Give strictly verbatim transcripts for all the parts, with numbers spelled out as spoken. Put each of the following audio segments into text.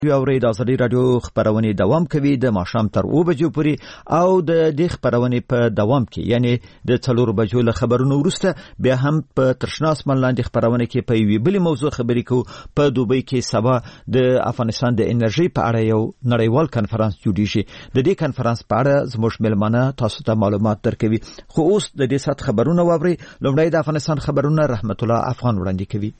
اوري د ازادي رادیو خبرونه دوام کوي د ماښام تر اوه بجو پورې او د دې خبرونه په دوام کې یعنی د څلور بجو له خبرونو وروسته بیا هم په ترشناس ملاندې خبرونه کې په یوې بلې موضوع خبرې کوو. په دوبۍ کې سبا د افغانستان د انرژي په اړه یو نړیوال کنفرانس جوړیږي. د دې کنفرانس په اړه زموږ ملمانه تاسو ته معلومات درکوي. خو اوس د دې سات خبرونه واوري. لومړی د افغانستان خبرونه رحمت الله افغان وړاندې کوي.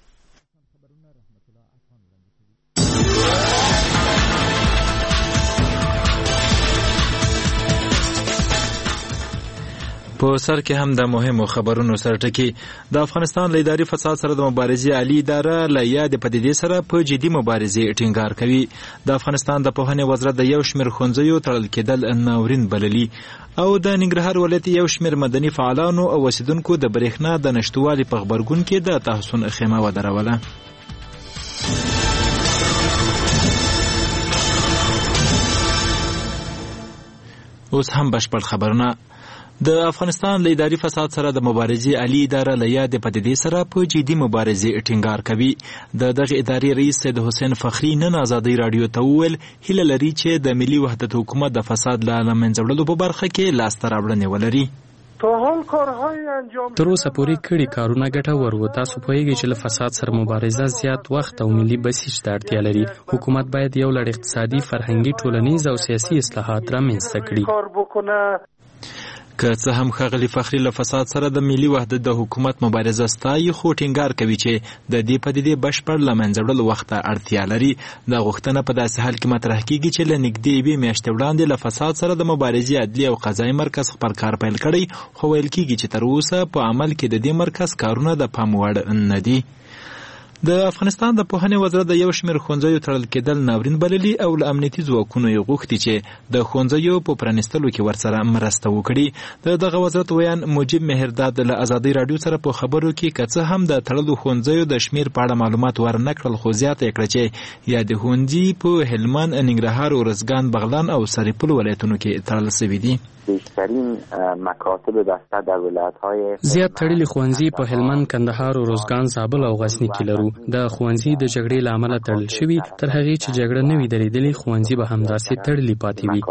په سر کې هم د مهمو خبرونو سره ټکی. د افغانستان له اداري فساد سره د مبارزې عالی اداره له یادې پدیدې سره په جدي مبارزې ټینګار کوي. د افغانستان د پوهنې وزارت د یو شمېر ښوونځیو تړل کېدل ناورین بللي او د ننګرهار ولایت یو شمېر مدني فعالانو او اوسیدونکو د برېښنا د نشتوالي په غبرګون کې د تحسن خیمه ودروله. اوس هم بشپړ خبرونه. د افغانستان له اداري فساد سره د مبارزې عالی اداره له یادې پدیدې سره په جدي مبارزې ټینګار کوي. د دغه ادارې رئیس سید حسین فخری نن ازادي رادیو ته وویل هیله لري چې د ملي وحدت حکومت د فساد له منځه وړلو په برخه کې لاسته راوړنې ولري. تر اوسه پورې کړي کارونه ګټور وو. تاسو پوهیږئ چې له فساد سره مبارزه زیات وخت او ملي بسیج ته اړتیا لري. حکومت باید یو لړ اقتصادي، فرهنګي، ټولنیز او سیاسي اصلاحات رامنځته کړي. که څه هم ښاغلي فخري له فساد سره د ملي وحدت د حکومت مبارزه ستایي، خو ټینګار کوي چې د دې پدیدې بشپړ له منځه وړلو وخت ته اړتیا لري. دا غوښتنه په داسې حال کې مطرح کیږي چې له نږدې یوې میاشتې وړاندې له فساد سره د مبارزې عدلي او قضایي مرکز خپل کار پیل کړی، خو ویل کیږي چې تر اوسه په عمل کې د دې مرکز کارونه د پام وړ نه دي. د افغانستان د پوهنې وزارت د یو شمېر ښوونځیو تړل کېدل ناورین بللي او له امنیتي ځواکونو یې غوښتي چې د ښوونځیو په پرانیستلو کې ورسره مرسته وکړي. د دغه وزارت ویان مجیب مهرداد له ازادي رادیو سره په خبرو کې که څه هم د تړلو ښوونځیو د شمېر په اړه معلومات ورنه کړل، خو زیاته یې کړه چې یاد ښوونځي په هلمند، ننګرهار، ارزګان، بغلان او سرپل ولایتونو کې تړل شوي دي. بیشترین مکاتب بسته در ولایت‌های زیات تړلي ښوونځي په هلمند، کندهار، ارزګان، زابل او غزنی کې لرو. د ښوونځي د جګړې له امله تړل شوي، تر هغې چې جګړه نه وي درېدلې ښوونځي به همداسې تړلي پاتې وي.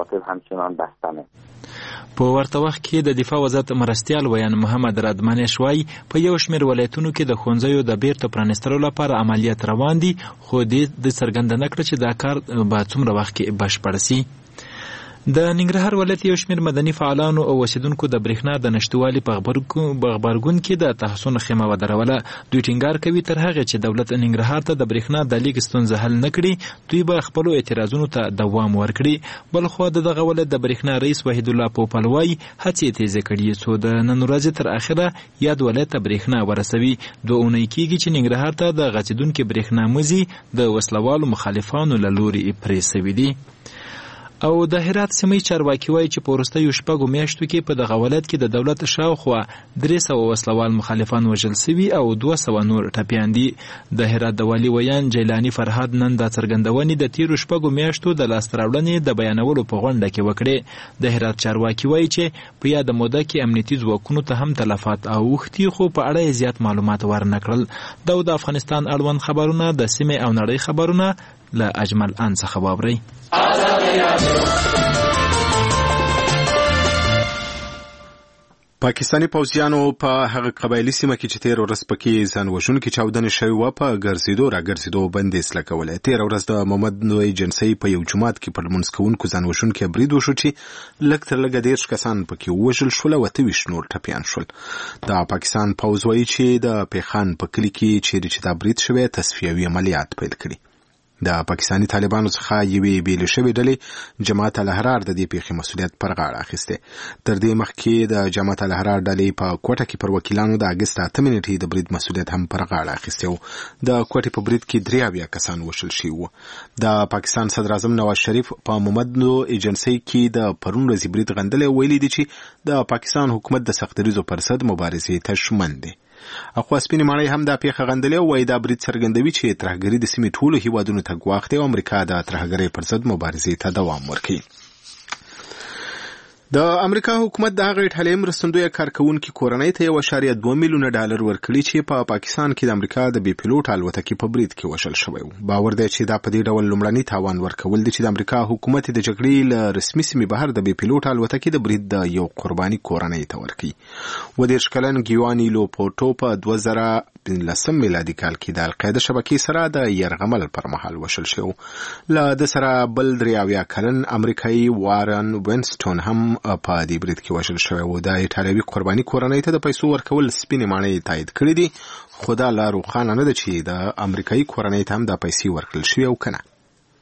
په ورته وخت کې د دفاع وزارت مرستیال ویان محمد ردمنش وایي په یو شمېر ولایتونو کې د ښوونځیو د بیرته پرانیستلو لپاره عملیات روان دي، خو دې د څرګنده نه کړه چې دا کار به څومره وخت کې بشپړ سي. د ننګرهار ولایت یو شمېر مدني فعالانو او اوسیدونکو د برېښنا د نشتوالي په غبرګون کې د تحسن خیمه ودروله. دوی ټینګار کوي تر هغې چې دولت ننګرهار ته د برېښنا د لیږد ستونزه حل نه کړي، دوی به خپلو اعتراضونو ته دوام ورکړي. بلخوا د دغه ولایت د برېښنا رئیس وحید الله پوپل وایي هڅې یې تیزې کړي څو د نن ورځې تر اخره یاد ولایت ته برېښنا ورسوي. دوه اونۍ کېږي چې ننګرهار ته د غځېدونکې برېښنا مزي د وسلوالو مخالفانو له لوري پرې سوي دي. او د هرات سیمې چارواکي وایي چې په وروستیو شپږو میاشتو کې په دغه ولایت کې د دولت شاوخوا درې سوه وسلوال مخالفان وژل سوي او دوه سوه نور ټپیان دي. د هرات د والي ویان جیلاني فرهاد نن دا څرګندونې د تیرو شپږو میاشتو د لاسته راوړنې د بیانولو په غونډه کې وکړې. د هرات چارواکي وایي چې په یاده موده کې امنیتي ځواکونو ته هم تلفات اوښتي، خو په اړه یې زیات معلومات ورنه کړل. دا د افغانستان اړوند خبرونه د سیمې او نړۍ خبرونه له اجمل ان څخه واورئ. پاکستانی پوځیانو په هغه قبایلي سیمه کې چې تیر ورځ پکې ځان وژونکي چاودنې شوې وه په ګرځېدو را ګرځېدو بندیز لګولی. تېره ورځ د محمد نوی جنسۍ په یو جومات کې پر لمونځ کوونکو ځان وژونکی برید وشو چې لږ تر لږه دېرش کسان پکې ووژل شول او اته ویشت نور ټپیان شول. د پاکستان پوځ وایي چې د پیخان په کلي کې چیرې چې دا برید شوی تصفیوي عملیات پیل کړي. د پاکستانی طالبانو څخه یوې بیلې شوې ډلې جماعت الاحرار د دې پیښې مسؤلیت پر غاړه اخیستی. تر دې مخکې د جماعت الاحرار ډلې په کوټه کې پر وکیلانو د اګست اته نیټې د برید مسؤلیت هم پر غاړه اخیستی و. د کوټې په برید کې درې اویا کسان وژل شوي وو. د پاکستان صدر اعظم نواز شریف په محمد نو ایجنسۍ کې د پرون ورځې برید غندلی او ویلي دي چې د پاکستان حکومت د سختدریزو پر ضد مبارزې ته ژمن دی. اخوا سپینې ماڼۍ هم دا پیښه غندلې او وایي دا برید څرګندوي چې ترهګري د سیمې ټولو هیوادونو ته ګواښ دی او امریکا د ترهګرۍ پر ضد مبارزې ته دوام ورکوي. د امریکا حکومت د هغې ټالۍ مرستندویه کارکوونکي کورنۍ ته یو اعشاریه دوه میلیونه ډالر ورکړي چې په پا پاکستان کې د امریکا د بي پیلوټ الوتکې په برید کې وشل شوی و. باور دی چې دا په دې ډول لومړنی تاوان ورکول دي چې د امریکا حکومت د جګړې له رسمي سیمې بهر د بي پیلوټ الوتکې د برید د یو قرباني کورنۍ ته ورکړي. و دېرش کلن ګیواني لوپوټو په دوه زره پنځلسم میلادي کال کې د القاعده شبکې سره د یرغمل پر مهال وشل شو. له د سره بل درې اویا کلن امریکایي وارن وینسټون هم په دې برید کې وشل شوی و. د ایټالوي قرباني کورنۍ ته د پیسو ورکول سپینې ماڼۍ تایید کړي دي، خو دا لا روښانه نه ده چې د امریکایي کورنۍ ته هم دا پیسې ورکړل شوي او که نه.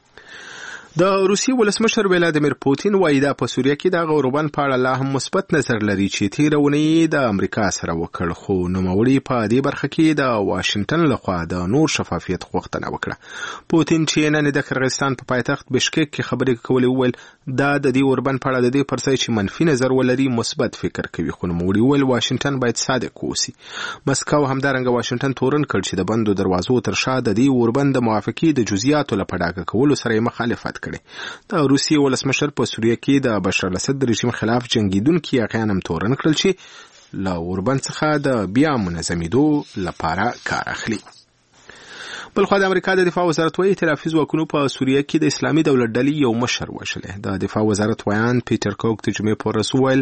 د روسیې ولسمشر ولادیمیر پوتین وایي دا په سوریه کې د اوربان په اړه لا هم مثبت نظر لري چې تېره اونۍ د امریکا سره وکړ، خو نوموړي په دې برخه کې د واشنګټن لخوا د نور شفافیت غوښتنه وکړه. پوتین چې نن د قرغیزستان په پایتخت بشکک کې خبرې کولې وویل دا د دې اوربان په اړه د دې پر ځای چې منفي نظر ولري مثبت فکر کوي، خو نوموړي وویل واشنګټن باید صادق اوسي. مسکو همدارنګه واشنګټن تورن کړ چې د بندو دروازو تر شا د دې اوربان د موافقې د جزئیاتو له پډاګه کولو سره مخالفت کړي. د روسیې ولسمشر په سوریه کې د بشار الاسد رژیم خلاف جنگیدونکي یقینا تورن کړل چې له اوربان څخه د بیا منظمېدو لپاره کار اخلي. بلخوا د امریکا د دفاع وزارت وايي ائتلافي ځواکونو په سوریه کې د اسلامي دولت ډلې یو مشر وژلی. د دفاع وزارت ویان پیټر کوک د جمعې په ورځ وویل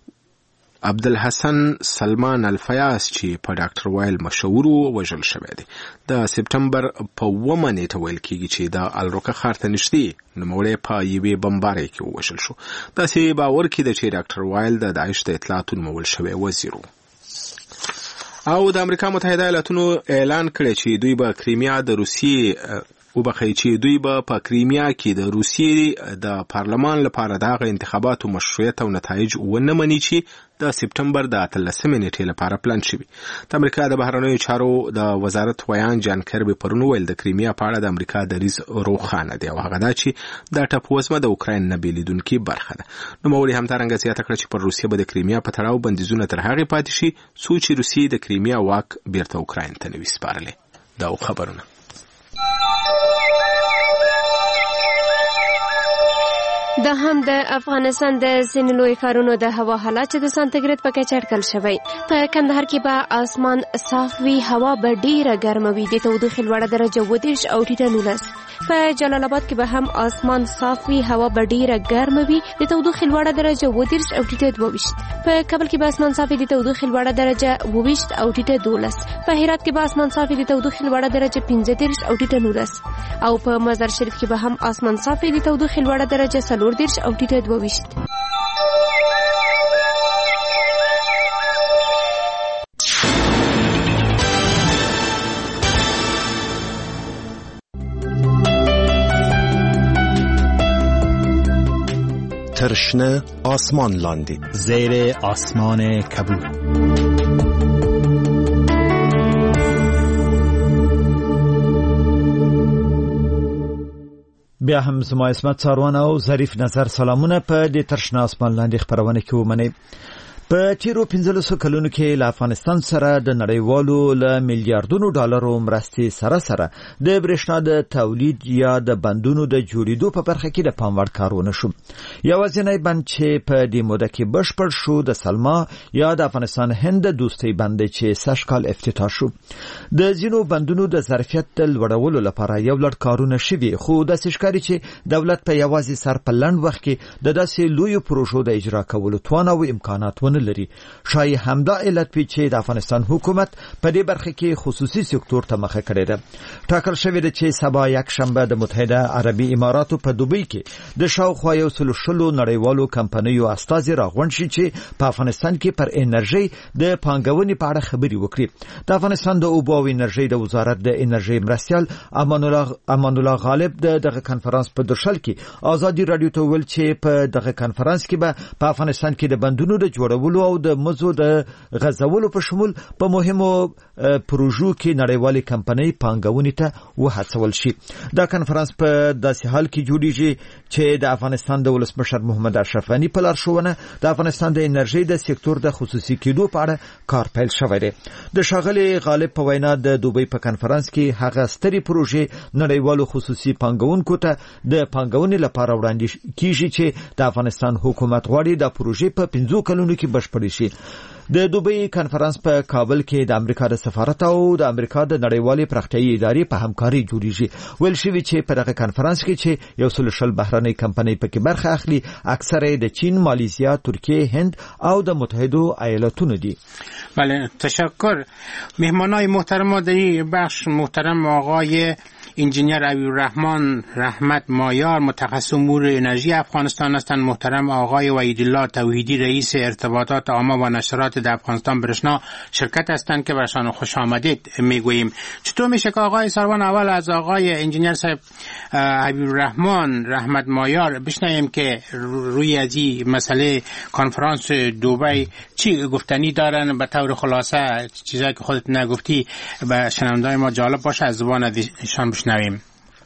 عبدالحسن سلمان الفیاس چې په ډاکټر وایل مشهور وژل شوی دی. د سپټمبر په اوومه نیټه ویل کېږي چې د الروکه ښار ته نږدې نوموړی په یوې بمبارۍ کې ووژل شو. داسې باور کېده چې ډاکټر وایل د داعش د اطلاعاتو نومول شوی وزیر و. او د امریکا متحده ایالاتونو اعلان کړی چې دوی به کریمیا د روسیې وبخښئ چې دوی به په کریمیا کې د روسیې د پارلمان لپاره د هغه انتخاباتو مشروعیت او نتایج ونه مني چې د سپټمبر د اتلسمې نیټې لپاره پلان شوي. د امریکا د بهرنیو چارو د وزارت ویان جان کربي پرون ویل د کریمیا په اړه د امریکا دریځ روښانه دی او هغه دا چې دا ټاپووزمه د اوکراین نه بېلېدونکې برخه ده. نوموړي همدارنګه زیاته کړه چې پر روسیه به د کریمیا په تړاو بندیزونه تر هغې پاتې شي څو چې روسیې د کریمیا واک بیرته اوکراین ته نه وي سپارلی. دا خبرونه دا هم د افغانستان د ځینو لوی ښارونو د هوا حالات چې د سانتیګریډ په کچه اټکل شوی. په کندهار کې به آسمان صاف وي، هوا به ډیره ګرمه وي، د تودوخې لوړه درجه اووه دېرش او ټیټه نولس. په جلال آباد کې به هم آسمان صاف وي، هوا به ډیره ګرمه وي، د تودوخې لوړه درجه اووه دېرش او ټیټه دوه ویشت. په کابل کې به آسمان صاف وي، د تودوخې لوړه درجه اووه ویشت او ټیټه دولس. په هرات کې به آسمان صاف وي، د تودوخې لوړه درجه پنځه دېرش او ټیټه نولس. او په مزار شریف کې به هم آسمان صاف وي، د تودوخې لوړه درجه څلور دېرش او ټیټه دوه ویشت. ترشنه آسمان لاندی زیر آسمان کبود. بیا هم زما اسمت څاروان او ظریف نظر سلامونه په دې ترشنه آسمان لاندې خبرونه کې ومنئ. په تیرو پنځلسو کلونو کې له افغانستان سره د نړیوالو له میلیارډونو ډالرو مرستې سره سره د برېښنا د تولید یا د بندونو د جوړېدو په برخه کې د پام وړ کار ونه شو. یوازینی بند چې په دې موده کې بشپړ شو د سلما یا د افغانستان هند دوستۍ بند چې سږ کال افتتاح شو. د ځینو بندونو د ظرفیت د لوړولو لپاره یو لړ کارونه شوي، خو داسې ښکاري چې دولت په یوازې سر په لنډ وخت کې د داسې لویو پروژو د اجرا کولو توان او امکانات ونه لري. شاید همدا علت وي چې د افغانستان حکومت په دې برخه کې خصوصي سکتور ته مخه کړې ده. ټاکل شوی ده چې سبا یک شنبه د متحده عربي اماراتو په دوبۍ کې د شاوخوا یو سل شلو نړیوالو کمپنیو استازي راغونډ شي چې په افغانستان کې پر انرژي د پانګونې په اړه خبري وکړي. د افغانستان د اوبو او انرژي د وزارت د انرژي مرستیال امان الله امان الله غالب د دغه کانفرنس په درشل کې ازادي رادیو ته ویل چې په دغه کانفرنس کې به په افغانستان کې د بندونو د جوړولو اچولو او د مزو د غزولو په شمول په مهمو پروژو کې نړیوالې کمپنۍ پانګونې ته وهڅول شي. دا کنفرانس په داسې حال کې جوړیږي چې د افغانستان د ولسمشر محمد اشرف غني په لارښوونه د افغانستان د انرژي د سکتور د خصوصي کېدو په اړه کار پیل شوی دی. د ښاغلي غالب په وینا د دوبۍ په کنفرانس کې هغه سترې پروژې نړیوالو خصوصي پانګونکو ته د پانګونې لپاره وړاندې کیږي چې د افغانستان حکومت غواړي د پروژې په پنځو کلونو کې بشپړې شي. د دوبۍ کنفرانس په کابل کې د امریکا د سفارت او د امریکا د نړیوالې پراختیایي ادارې په همکاري جوړیږي. ویل شوی چې په دغه کنفرانس کې چې یو سل شل بهرنۍ کمپنۍ پکې برخه اخلي، اکثره د چین، مالیزیا، ترکیه، هند او د متحده ایالاتونو دي. بله، تشکر. مهمانای محترم در این بخش محترم آقای انجینیر عبیرالرحمن رحمت مایار، متخصص امور انرژی افغانستان هستند. محترم آقای وحیدالله توحیدی، رئیس ارتباطات عامه و نشرات در افغانستان برشنا شرکت هستند که برشان خوش آمدید میگوییم. چطور میشه که آقای سروان اول از آقای انجینیر صاحب عبیرالرحمن رحمت مایار بشنویم که روی از این مسئله کنفرانس دبی چی گفتنی دارن؟ به طور خلاصه چیزایی که خودت نگفتی به شنوندگان ما جالب باشه از زبان ایشان بشنویم.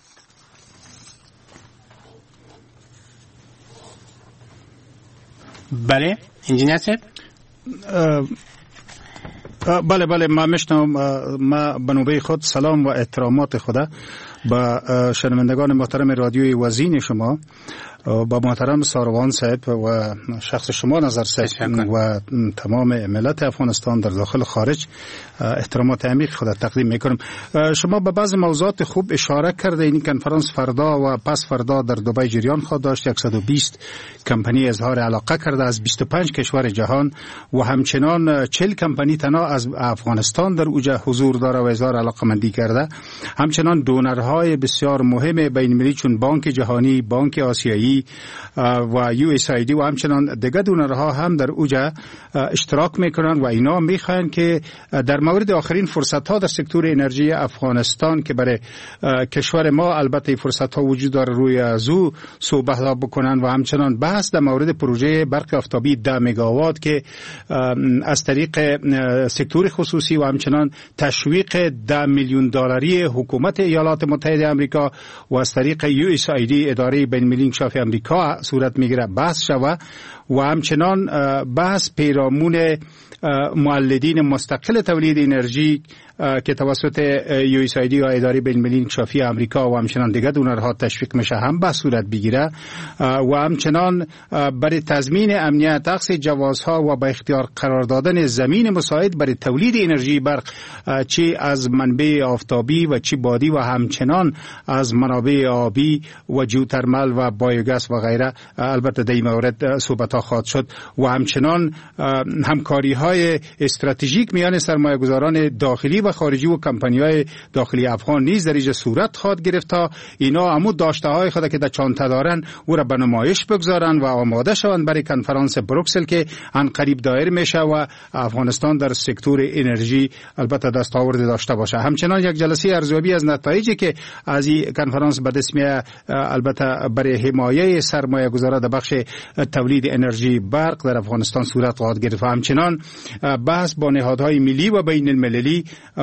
بله انجینیر صاحب. بله بله ما میشنوم. ما به نوبه خود سلام و احترامات خدا با شنوندگان محترم رادیوی وزین شما، با محترم ساروان صاحب و شخص شما نظر صاحب و تمام ملت افغانستان در داخل خارج احترامات عمیق خود تقدیم میکنم. شما به بعض موضوعات خوب اشاره کرده. این کنفرانس فردا و پس فردا در دبی جریان خواهد داشت. صد و بیست کمپانی اظهار علاقه کرده از بیست و پنج کشور جهان و همچنان چهل کمپانی تنها از افغانستان در اوجه حضور داره و اظهار علاقه مندی کرده. همچنان دونرهای بسیار مهم بین المللی چون بانک جهانی، بانک آسیایی و یو اس آی دی و همچنان دیگر دونرها هم در اوجه اشتراک میکنن و اینا میخواین که در مورد آخرین فرصت ها در سکتور انرژی افغانستان که برای کشور ما البته فرصت ها وجود داره روی ازو صحبت بکنن و همچنان بحث در مورد پروژه برق آفتابی ده مگاوات که از طریق سکتور خصوصی و همچنان تشویق ده میلیون دلاری حکومت ایالات متحده آمریکا و از طریق یو اس آی دی اداره بین المللی انکشاف آمریکا صورت میگیره بحث شود و همچنان بحث پیرامون مولدین مستقل تولید انرژی که توسط یو اس آی دی و اداره بین المللی انکشافی آمریکا و همچنان دیگر دونرها تشویق میشه هم به صورت بگیره و همچنان برای تضمین امنیت اخذ جوازها و به اختیار قرار دادن زمین مساعد برای تولید انرژی برق چی از منبع آفتابی و چی بادی و همچنان از منابع آبی و جیوترمال و بایوگاز و غیره البته در این مورد صحبت ها خواهد شد و همچنان همکاری های استراتژیک میان سرمایه‌گذاران داخلی و خارجی و کمپانی‌های داخلی افغان نیز در اینجا صورت خواهد گرفت تا اینا همون داشته‌های خود که در چانته دارن او را به نمایش بگذارن و آماده شوند برای کنفرانس بروکسل که ان قریب دایر میشه و افغانستان در سکتور انرژی البته دستاورد داشته باشه. همچنان یک جلسه ارزیابی از نتایجی که از این کنفرانس به دست میاد البته برای حمایت سرمایه‌گذاران در بخش تولید انرژی برق در افغانستان صورت خواهد گرفت. همچنان بحث با نهادهای ملی و بین المللی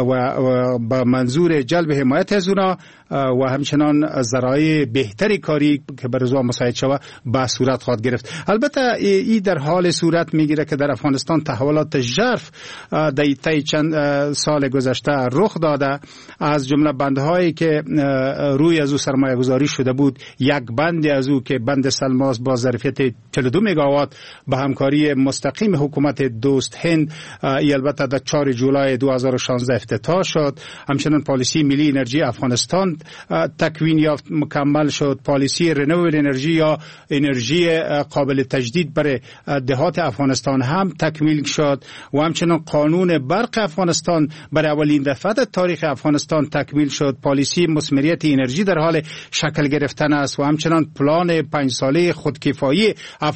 و با منظور جلب حمایت از اونا و همچنان ذرایع بهتری کاری که بر روزها مساعد شود به صورت خواهد گرفت. البته این در حال صورت میگیره که در افغانستان تحولات ژرف در طی چند سال گذشته رخ داده. از جمله بندهایی که روی از او سرمایه گذاری شده بود، یک بند از او که بند سلماس با ظرفیت چهل و دو مگاوات به همکاری مستقیم حکومت دوست هند ای البته در چهارم جولای دو هزار و شانزده افتتاح شد. همچنان پالیسی ملی انرژی افغانستان تکوین یافت، مکمل شد. پالیسی رنوبل انرژی یا انرژی قابل تجدید برای دهات افغانستان هم تکمیل شد و همچنان قانون برق افغانستان برای اولین دفعه در تاریخ افغانستان تکمیل شد. پالیسی مثمریت انرژی در حال شکل گرفتن است و همچنان پلان پنج ساله خودکفایی افغانستان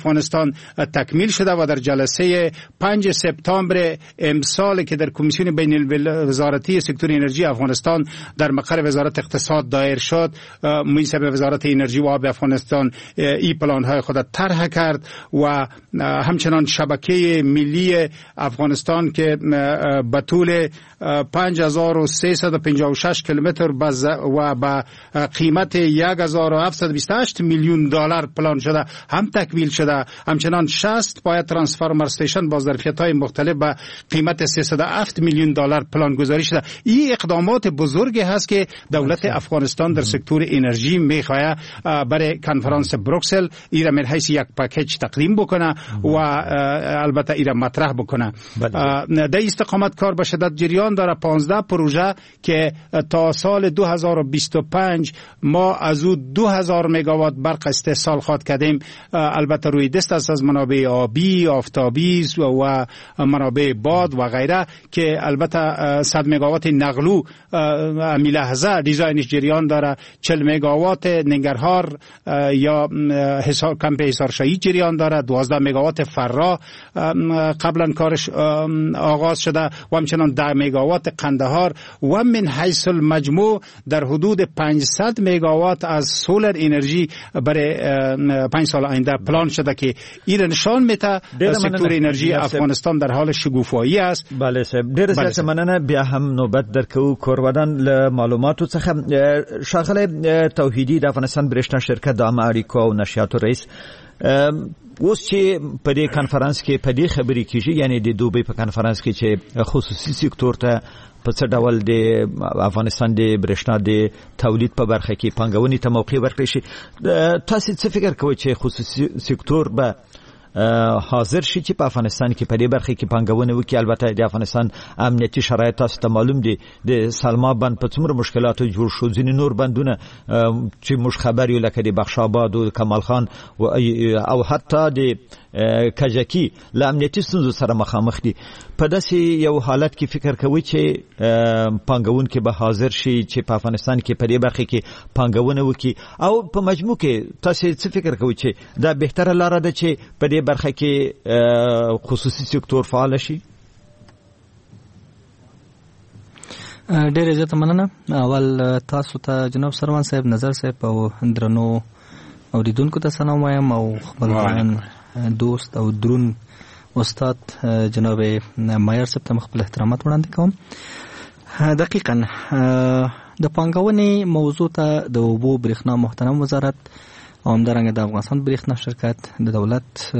افغانستان تکمیل شده و در جلسه پنج سپتامبر امسال که در کمیسیون بین الوزارتی سکتور انرژی افغانستان در مقر وزارت اقتصاد دایر شد، منصب وزارت انرژی و آب افغانستان ای پلان های خود طرح کرد و همچنان شبکه ملی افغانستان که به طول پنج هزار و سیصد و پنجاه و شش کیلومتر و با قیمت یک هزار و هفتصد و بیست و هشت میلیون دلار پلان شده هم تکمیل شده. همچنان شصت پای ترانسفورمر استیشن با ظرفیت‌های مختلف به قیمت سیصد و هفت میلیون دلار پلان گذاری شده. این اقدامات بزرگی هست که دولت افغانستان در سکتور انرژی میخواد برای کنفرانس بروکسل ایرا من حیث یک پکیج تقدیم بکنه و البته ایرا مطرح بکنه. در استقامت کار به شدت جریان داره. پانزده پروژه که تا سال دو هزار و بیست و پنج ما از او دو هزار مگاوات برق استحصال خواهد کردیم. البته روی دست است از منابع آبی، آفتابی و منابع باد و غیره که البته صد مگاوات نقلو امی لحظه دیزاینش جریان داره. چهل مگاوات ننگرهار یا حصار کمپ حصار شهید جریان داره. دوازده مگاوات فرا قبلا کارش آغاز شده و همچنان ده مگاوات قندهار و من حیث المجموع در حدود پانصد مگاوات از سولر انرژی برای پنج سال آینده پلان شده که این نشان میده سکتور انرژی افغانستان در حال شکوفایی است. بله صاحب، ډیر زیات مننه. بیا هم نوبت درکو کورودان له معلوماتو څخه شاغله توحیدی د افغانستان برېښنا شرکت د عامه اړیکو او نشریاتو رئیس اوس چې په دې کانفرنس کې په دې خبرې کېږي، یعنی د دوبۍ په کانفرنس کې چې خصوصي سکتور ته په څه ډول د افغانستان د برېښنا د تولید په برخه کې پانګونې ته موقع ورکړی شي، تاسو څه فکر کوئ چې خصوصي سکتور به حاضر شي چې په افغانستان کې په دې برخه کې پانګونه وکړي؟ البته د افغانستان امنیتي شرایط تاسو ته معلوم دي، د سلما بند په څومره مشکلاتو جوړ شو، ځینې نور بندونه چې موږ خبر یو لکه د بخش آباد او کمال خان او حتی د کجکی له امنیتي ستونزو سره مخامخ دي. په داسې یو حالت کې فکر کوي چې پانګونکي به حاضر شي چې په افغانستان کې په دې برخه کې پانګونه وکړي، او په مجموع کې تاسو څه فکر کوئ چې دا بهتره لاره ده چې په دې برخه کې خصوصي سکتور فعال شي؟ ډېر زیات مننه. اول تاسو ته جناب سروان صاحب، نظر صاحب او درنو اوریدونکو ته سلام وایم او خپل دوست او درون استاد جناب مایر صاحب ته خپل احترامات وړاندې کوم. دقیقاً د پانګونې موضوع ته د اوبو برېښنا محترم وزارت او همدارنګه د افغانستان برېښنا شرکت د دولت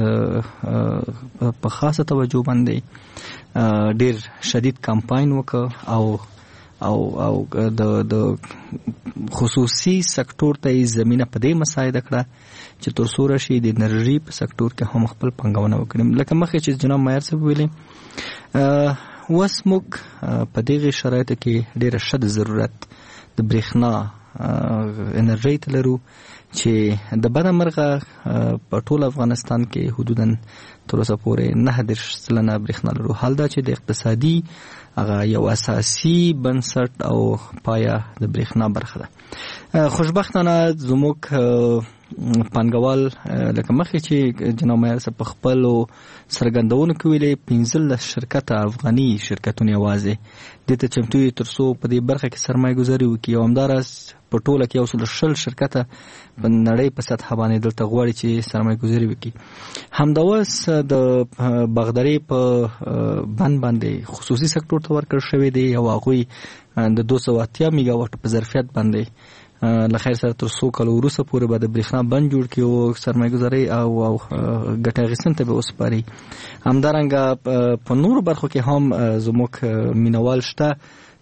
په خاصه توجه باندې ډېر شدید کمپاین وکړ او او او د د خصوصي سکتور ته زمينه په دې مساعده کړه چې تر څو راشي د انرژي په سکتور کې هم خپل پانګونه وکړي. لکه مخکې چې جناب مایر صاحب ویلي، اوس موږ په دغه شرایطو کې ډېر شد ضرورت د برېښنا انرژي ته لرو چې د بره مرغه په ټول افغانستان کې حدوداً تر اوسه پورې نه دېرش سلنه برېښنا لرو. حال دا چې د اقتصادي هغه یو اساسي بنسټ او پایه د برېښنا برخه ده. خوشبختانه زموږ پانګوال لکه مخکې چې جناب مایر صاحب په خپلو څرګندونو کې ویلي، پنځلس شرکته افغاني شرکتونه یوازې دې ته چمتو دي تر څو په دې برخه کې سرمایه ګذاري وکړي، او همداراز په ټوله کې یو سل شل شرکته په نړۍ په سطحه باندې دلته غواړي چې سرمایه ګذاري وکړي. همداوس د باغداري په بند باندې خصوصي سکتور ته ورکړل شوی دی او هغوی د دوه سوه اتیا میګاواټ په ظرفیت باندې لخیر سره تر څو کال وروسته پورې به د برېښنا بند جوړ کړي او سرمایه ګذاري او او ګټه اخیستنې ته به وسپاري. همدارنګه په نورو برخو کې هم زموږ مینوال شته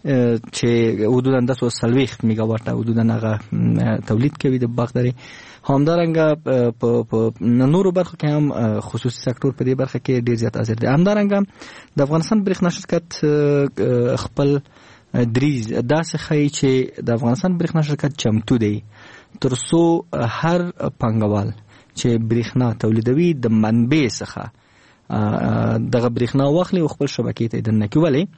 چې حدوداً د څو څلوېښت میګاواټه حدوداً هغه تولید کوي د باغداري. همدارنګه په نورو برخو کې هم خصوصي سکتور په دې برخه کې ډېر زیات حاضر دی. همدارنګه د افغانستان برېښنا شرکت خپل دریز داسې ښیي چې د افغانستان برېښنا شرکت چمتو دی تر څو هر پانګوال چې برېښنا تولیدوي د منبع څخه دغه برېښنا واخلي او خپل شبکې ته دننه کړي. ولې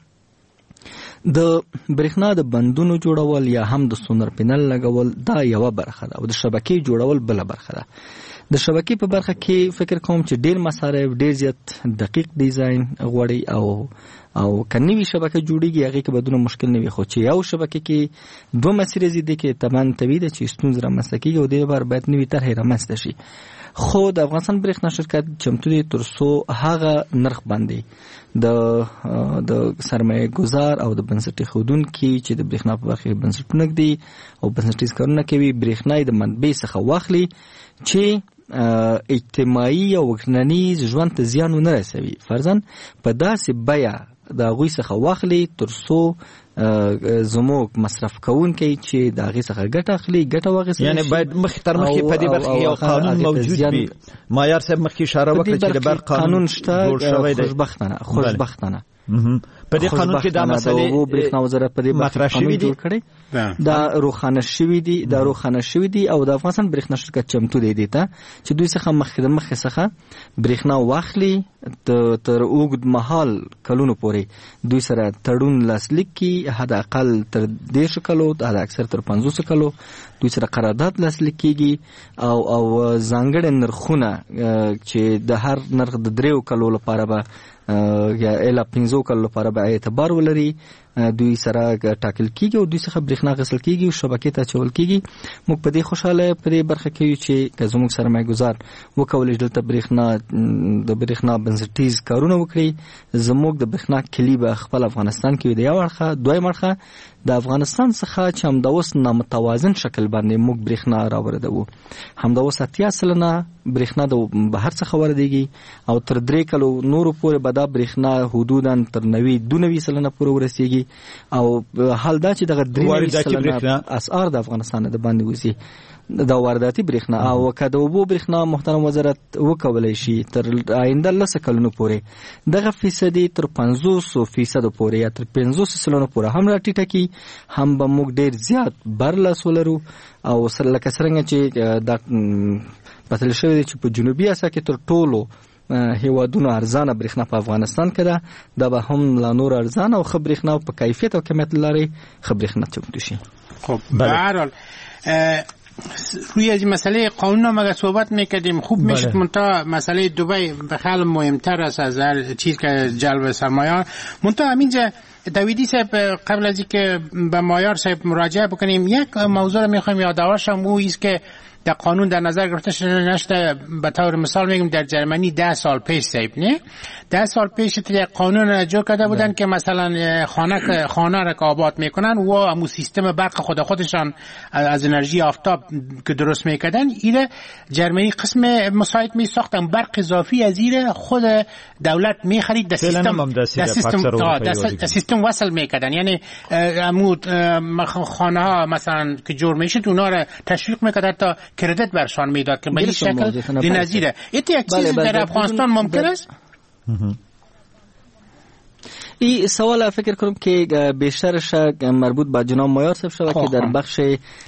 د برېښنا د بندونو جوړول یا هم د سونر پینل لګول دا یو برخه ده او د شبکې جوړول بل برخه ده. د شبکې په برخه کې فکر کوم چې ډیر مصارف ډیر زیات دقیق ډیزاین غواړي او او کنيوي شبکه جوړیږي هغه کې بدون مشکل نه وي خو چې یو شبکه کې دوه مسیرې زیاده کې تمام توید چې ستونزې رامنځته کیږي او د بار باید نوي طرح رامنځته شي. خو د افغانستان برېښنا شرکت چمتو دي ترڅو هغه نرخ باندې د د سرمایه گذار او د بنسټي خودونکو چې د برېښنا په برخه کې بنسټونه دي او بنسټیز کارونه کوي برېښنا د منبع څخه واخلي چې اجتماعي او وګړنیز ژوند ته زیان ونه رسوي. فرضاً په داسې بیا د غوي څخه واخلي ترڅو زموږ مصرف کوونکي چې د هغه څخه ګټه اخلي ګټه واغسي. یعنی باید مخ تر مخ په دې برخه یو قانون موجود وي. معیار صاحب مخ اشاره وکړه چې د بر قانون شته خوشبختانه خوشبختانه په دې قانون کې دا مسلې او برېښنا وزارت په دې مطرح شوی دی دا روخانه شوی دی دا روخانه شوی دی او د افغانستان برېښنا شرکت چمتو دی ته چې دوی څخه مخکې مخکې څخه برېښنا واخلي تر اوږد مهال کلونو پورې دوی سره تړون لاسلیک کی حد اقل تر دیش کلو حد اکثر تر پنځوس کلو دوی سره قرارداد لاسلیک کیږي او او ځانګړي نرخونه چې د هر نرخ د دریو کلو لپاره به یا اله پنځو کلو لپاره به اعتبار ولري دوی سره ټاکل کیږي او دوی څخه برېښنا غسل کیږي او شبکې ته چول کیږي. موږ په دې خوشاله په دې برخه کې چې زموږ سرمایه گذار وکولای شي دلته برېښنا د برېښنا بنسټیز کارونه وکړي. زموږ د برېښنا کلی به خپل افغانستان کې دی یو اړخه دوی مرخه د افغانستان څخه چې هم د اوس نامتوازن شکل باندې موږ برېښنا راوړو هم د اوس اتیا سلنه برېښنا د بهر څخه وردیږي او تر درې کلو نورو پورې به دا برېښنا حدوداً تر نوي دو نوي سلنه پورې ورسیږي او حال دا چې دغه درې نوي سلنه اسعار د افغانستان د باندې وځي دا وارداتي برېښنا او کده وبو برېښنا محترم وزارت وکولای شي تر آینده لس کلونو پورې دغه فیصدي تر پنځوس فیصد پورې یا تر پنځوس سلنه پورې هم راټیټه کی هم به موږ ډیر زیات برلس ولرو او سره لکه څنګه چې د پتل شوی چې په جنوبي اسیا کې تر ټولو هیوادونو ارزانه برېښنا په افغانستان کې ده دا به هم لا نور ارزانه او خبرېښنا په کیفیت او کمیت لري خبرېښنا چمتو شي. خب به هر حال روی از مسئله قانون ما صحبت میکردیم خوب میشد منتها مسئله دبی بخیال مهمتر است از هر چیز که جلب سرمایه. منتها همینجا دویدی صاحب قبل از اینکه به مایار صاحب مراجعه بکنیم یک موضوع رو میخوایم یادآورشم او است که در قانون در نظر گرفته نشده. به طور مثال میگم در جرمنی ده سال پیش صاحب نه ده سال پیش یک قانون جو کرده بودن که مثلا خانه خانه را که آباد میکنن و همون سیستم برق خود خودشان از انرژی آفتاب که درست میکردن ایره جرمنی قسم مساعد می ساختن برق اضافی از ایره خود دولت میخرید در سیستم در سیستم در سیستم وصل میکردن. یعنی همون خانه ها مثلا که جور میشد اونا را تشویق میکرد تا کردیت برشان میداد که به این شکل بی‌نظیره. این یک چیز در افغانستان ممکن است؟ این سوال فکر کنم که بیشترش مربوط به جناب مایار صاحب شده که در بخش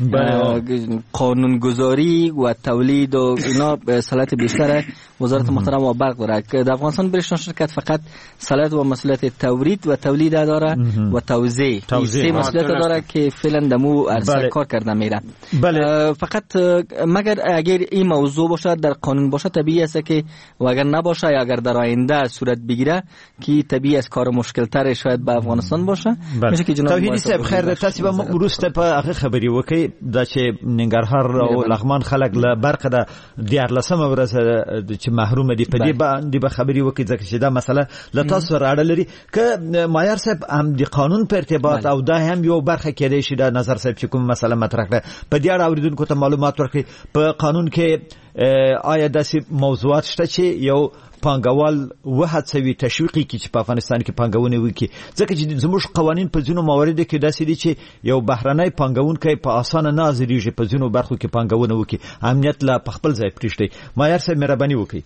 قانونگذاری و تولید و اینا صلاحیت بیشتر وزارت محترم و برق داره که در افغانستان برېښنا شرکت فقط صلاحیت و مسئولیت تولید و تولید داره و توزیع سه مسئولیت داره که فعلا دمو عرصه کار کرده میره. فقط مگر اگر این موضوع باشه در قانون باشه طبیعی است که و اگر نباشه یا اگر در آینده صورت بگیره که طبیعی است کار مشکل تر شاید به افغانستان باشه. میشه که جناب توحیدی صاحب خیر تاسو به وروسته په هغه خبري وکي دا چې ننګرهار او لغمان خلک له برق د دیارلسمه ورځ چې محروم دي په دې باندې به خبري وکي ځکه چې دا مسله له تاسو راړه لري که مایار صاحب هم د قانون په ارتباط او دا هم یو برخه کېدای شي د نظر صاحب چې کوم مسله مطرح کړه په دې اړه اوریدونکو ته معلومات ورکړي. په قانون کې آیا داسې موضوعات شته چې یو پانګوال وهڅوي تشویقي کی چې په افغانستان کې پانګونه وکړي ځکه چې زموږ قوانين په ځینو مواردو کې داسې دي چې یو بهرنۍ پانګونکي په اسانه نه ازریږي په ځینو برخو کې پانګونه وکړي امنیت لا په خپل ځای پرېږدي. مایار صاحب مهرباني وکړئ.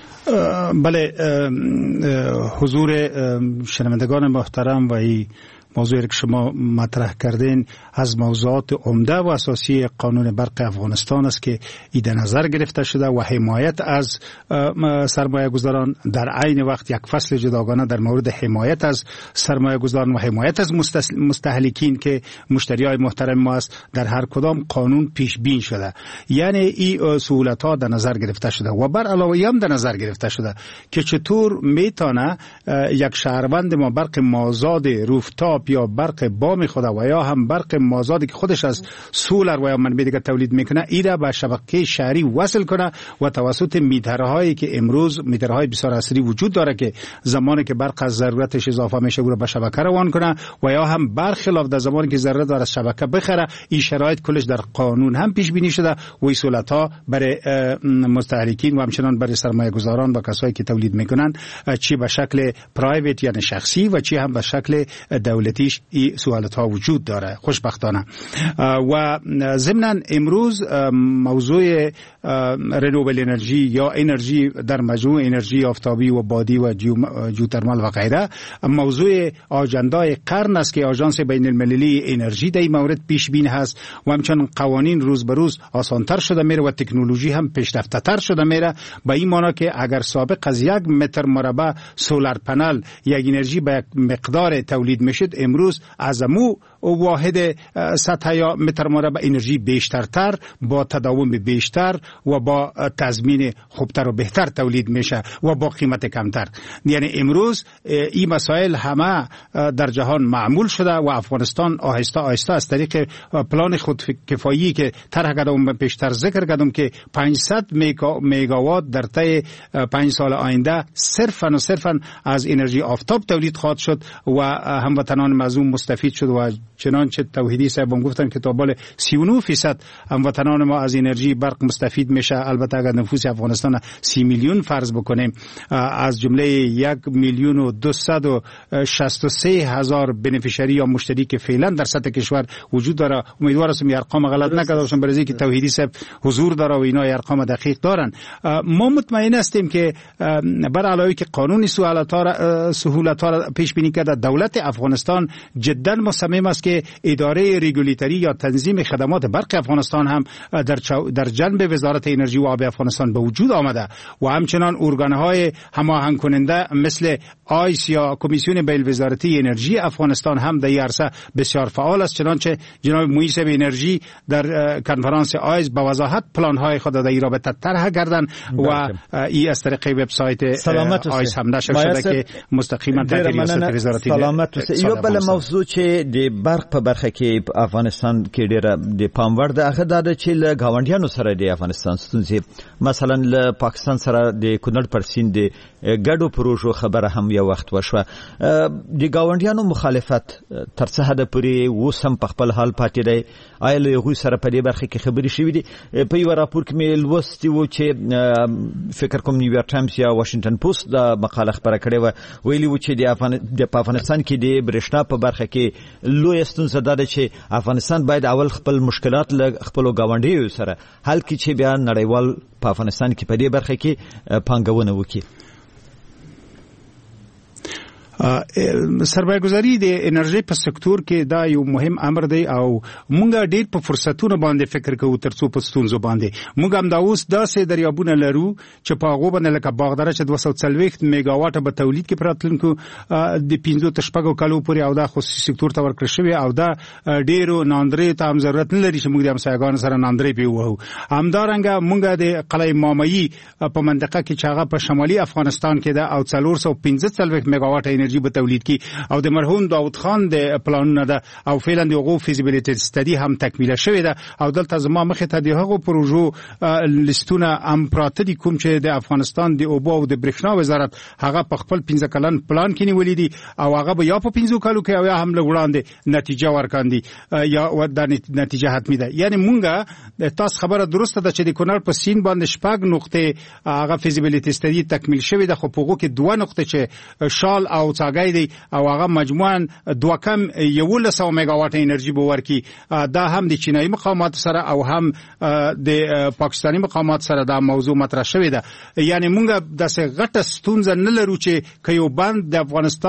بله حضور شنوندگان محترم و ای موضوعی که شما مطرح کردین از موضوعات عمده و اساسی قانون برق افغانستان است که ایده نظر گرفته شده و حمایت از سرمایه گذاران در عین وقت یک فصل جداگانه در مورد حمایت از سرمایه گذاران و حمایت از مستهلکین که مشتریای محترم ما است در هر کدام قانون پیش بین شده. یعنی این سهولت ها در نظر گرفته شده و بر علاوه هم در نظر گرفته شده که چطور میتونه یک شهروند ما برق مازاد روفتاپ یا برق بام خود و یا هم برق مازادی که خودش از سولر و یا منبع دیگه تولید میکنه ایره به شبکه شهری وصل کنه و توسط میترهایی که امروز میترهای بسیار عصری وجود داره که زمانی که برق از ضرورتش اضافه میشه او را به شبکه روان کنه و یا هم برخلاف در زمانی که ضرورت داره از شبکه بخره. این شرایط کلش در قانون هم پیش بینی شده و این سهولت ها برای مستهلکین و همچنان برای سرمایه گذاران و کسایی که تولید میکنن چی به شکل پرایوت یعنی شخصی و چی هم به شکل دولتیش این سهولت ها وجود داره خوشبختانه. و ضمناً امروز موضوع رنوبل انرژی یا انرژی در مجموع انرژی آفتابی و بادی و جیوترمال و غیره موضوع آجندای قرن است که آژانس بین المللی انرژی در این مورد پیش بین هست و همچنین قوانین روز به روز آسانتر شده میره و تکنولوژی هم پیشرفته تر شده میره. به این معنی که اگر سابق از یک متر مربع سولار پنل یک انرژی به یک مقدار تولید میشد، امروز از امو واحد سطح یا متر مربع انرژی بیشترتر با تداوم بیشتر و با تضمین خوبتر و بهتر تولید میشه و با قیمت کمتر. یعنی امروز این مسائل همه در جهان معمول شده و افغانستان آهسته آهسته از طریق پلان خودکفایی که طرح کردم پیشتر ذکر کردم که پانصد میگاوات در طی پنج سال آینده صرفاً و صرفاً از انرژی آفتاب تولید خواهد شد و هموطنان مظلوم مستفید شد و چنانچه توحیدی صاحبم گفتن که تا بال سی و نه درصد هموطنان ما از انرژی برق مستفید میشه. البته اگر نفوس افغانستان سی میلیون فرض بکنیم، از جمله یک میلیون و دویست و شصت و سه هزار بنفیشری یا مشتری که فعلا در سطح کشور وجود داره، امیدوار هستم ارقام غلط نکرده باشم برای اینکه توحیدی صاحب حضور داره و اینا ارقام دقیق دارن. ما مطمئن هستیم که بر علاوه که قانون سهولت ها پیش بینی کرده، دولت افغانستان جدا مصمم است که اداره ریگولیتری یا تنظیم خدمات برق افغانستان هم در در جنب وزارت انرژی و آب افغانستان به وجود آمده و همچنان ارگان‌های هماهنگ کننده مثل آیس یا کمیسیون بین وزارتی انرژی افغانستان هم در این عرصه بسیار فعال است. چنانچه جناب مویس انرژی در کنفرانس آیس به وضاحت پلان‌های خود در این رابطه طرح کردند و این از طریق وبسایت آیس هم نشر شده که مستقیما در ریاست وزارتی سلامت اوسه. یو بل موضوع چې د برق په برخه کې افغانستان کې ډیره د پاموړ ده هغه د چې له گاونډیانو سره د افغانستان ستونزې، مثلا له پاکستان سره د کونړ پر سیند د ګډو پروژو خبره هم یو وخت وشوه. د گاونډیانو مخالفت تر څه حد پورې اوس هم په خپل حال پاتې دی؟ آیا له هغوی سره په دې برخه کې خبرې شوې دي؟ په یوه راپور کې مې لوستي وو چې فکر کوم نیویارک ټایمز یا واشنګټن پوسټ دا مقاله خپره کړې وه، ویلي وو چې د په افغانستان کې د برېښنا په برخه کې لویه ستونزه دا ده چې افغانستان باید اول خپل مشکلات له خپلو ګاونډیو سره حل کړي چې بیا نړیوال په افغانستان کې په دې برخه کې پانګونه وکړي. سرمایه گذاری د انرژي په سکتور کې دا یو مهم امر دی او مونږ ډېر په فرصتونو باندې فکر کوو ترڅو په ستونزو باندې. مونږ هم دا اوس داسې دریابونه لرو چې په هغو باندې لکه باغداره چې دوه سوه څلوېښت میګاواټه به تولید کې په راتلونکو د پنځو تر شپږو کالو پورې او دا خصوصي سکتور ته ورکړل شوی او دا ډېرو ناندرې ته هم ضرورت نه لري چې مونږ د همسایګانو سره ناندرې پې ووهو. همدارنګه مونږ د قلعه مامایي په منطقه کې چې هغه په شمالي افغانستان کې ده او څلور سوه پنځه څلوېښت میګاواټه انرژي به تولید کی او د مرحوم داود خان د پلانونه ده او فعلا د هغو فیزیبیلیټی استادي هم تکمیله شوې ده او دلته زما مخې ته د هغو پروژو لیستونه هم پراته دي کوم چې د افغانستان د اوبو او د برېښنا وزارت هغه په خپل پنځه کلن پلان کې نیولې دي او هغه به یا په پنځو کالو کې او یا هم له وړاندې نتیجه ورکاندي یا د نتیجه حتمی ده. یعنی مونږه تاسو خبره درسته ده چې د کونړ په سین باندې شپږ نقطې هغه فیزیبیلیټی استادي تکمیل شوې ده، خو په هغو کې دوه نقطې چې شال او څاګای دی او هغه مجموعاً دوه کم یولس سوه میگاواټ انرژي به ورکړي. دا هم د چینایي مقاماتو سره او هم د پاکستاني مقاماتو سره دا موضوع مطرح شوې ده. یعنی مونږ داسې غټه ستونزه نه لرو چې که یو بند د افغانستان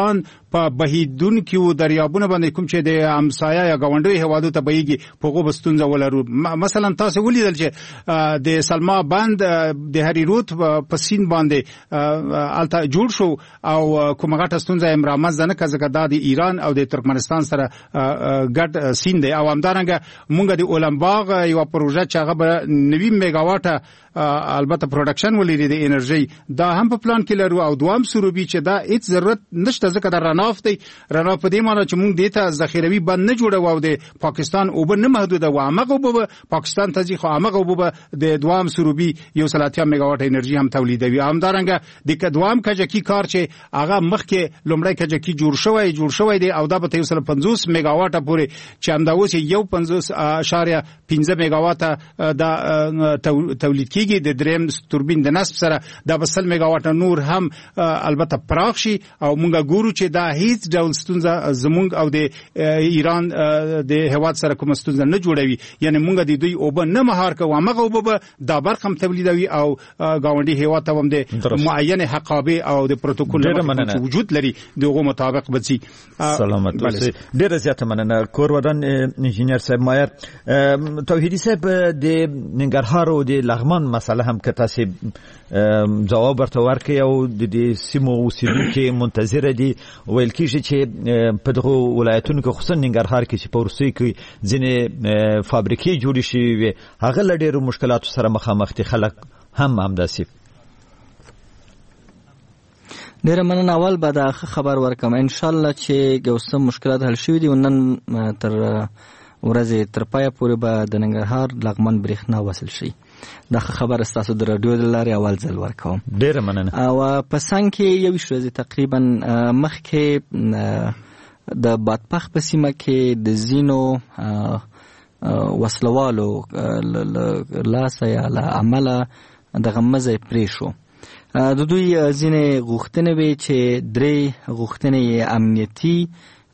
په بهیدونکو دریابونو باندې کوم چې د همسایه یا ګاونډي هوادو ته بهيږي په غو بستونزه ولرو. مثلا تاسو ولیدل چې د سلما بند د هریروت په سین باندې الته جوړ شو او کومه غټه ستونزه امرامز نه کزګه د ایران او د ترکمنستان سره ګډ سین دی او همدارنګه مونږ د اولمباغ یو پروژه چې هغه نوي میگاواټه البته پروډکشن ولري د انرژي دا هم په پلان کې لرو او دوام سروبي چې دا هیڅ ضرورت نشته ځکه د رناف دی رناف په دې معنی چې مونږ دیته ذخیروي بند نه جوړو او د پاکستان او نه محدوده و امغه به پاکستان ته ځي خو امغه به د دوام سروبي یو سلاتیا میگاواټ انرژي هم تولیدوي. همدارنګه د دوام کجکی کار چې هغه مخکې لومړی کجکی جوړ شوی جوړ شوی دی او دا به یو سل پنځوس میگاواټه پورې چې همدا اوس یو پنځوس اشاریه پنځه میگاواټه دا تولید کیږي د دریم توربین د نصب سره دا بسل میگاواټه نور هم البته پراخ شي او مونږ ګورو چې دا هیڅ ډول ستونزه زمونږ او د ایران د هواد سره کوم ستونزه نه جوړوي. یعنی مونږ د دوی اوبه نه مهار کوو مغه اوبه د برخم تولیدوي او گاونډي هواد ته هم د معین حقابه او د پروتوکول وجود لري دغه مطابق بچي. سلامت اوسئ. ډېر زیاته مننه کور ودان انجینر صاحب مایر. توحیدی صاحب د ننګرهار او د لغمان مسله هم که تاسو جواب ورته ورکړئ او د دې سیمو اوسیدونکو منتظر دي ویل کیږي چې په دغه ولایتونو کې خصوصا ننګرهار کې چې په روسي کې ځینې فابریکې جوړې شوې هغه له ډېرو مشکلاتو سره مخامخ دي خلک هم همداسې. ډېر مننه. اول به دا خبر ورکم ان شاء الله چې ګوسم مشکلات حل شوي دي ونن تر ورځې تر پایه پورې به د ننګرهار لغمان برېښنا وصل شي. دا خبر استاسو د رادیو د لارې اول ځل ورکوم. ډېر مننه. او په څنګ کې یو ورځ تقریبا مخکې د بادپخ په سیمه کې د زینو وسلوالو لاسه یا له عمله دغه مزه پرې شو. د دوی ځینې غوښتنې وې چې درې غوښتنې امنیتي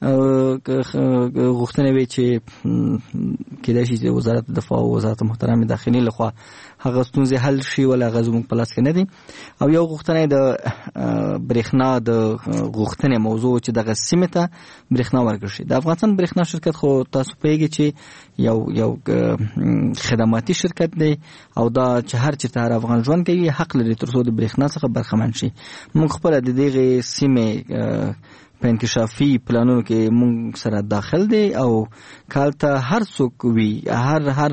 غوښتنې وې چې کېدای شي چې وزارت دفاع او وزارت محترم داخلي لخوا هغه ستونزې حل شي ولا هغه زموږ په لاس کې نه دي. او یو غوښتنه د برېښنا د غوښتنې موضوع چې دغه سیمه ته برېښنا ورکړل شي. د افغانستان برېښنا شرکت خو تاسو پوهیږئ چې یو یو خدماتي شرکت دی او دا چې هر چېرته هر افغان ژوند کوي حق لري تر څو د برېښنا څخه برخمن شي. موږ خپله د دغې سیمې په انکشافي پلانونو کې موږ سره داخل دی او کالته هر څوک وي هر هر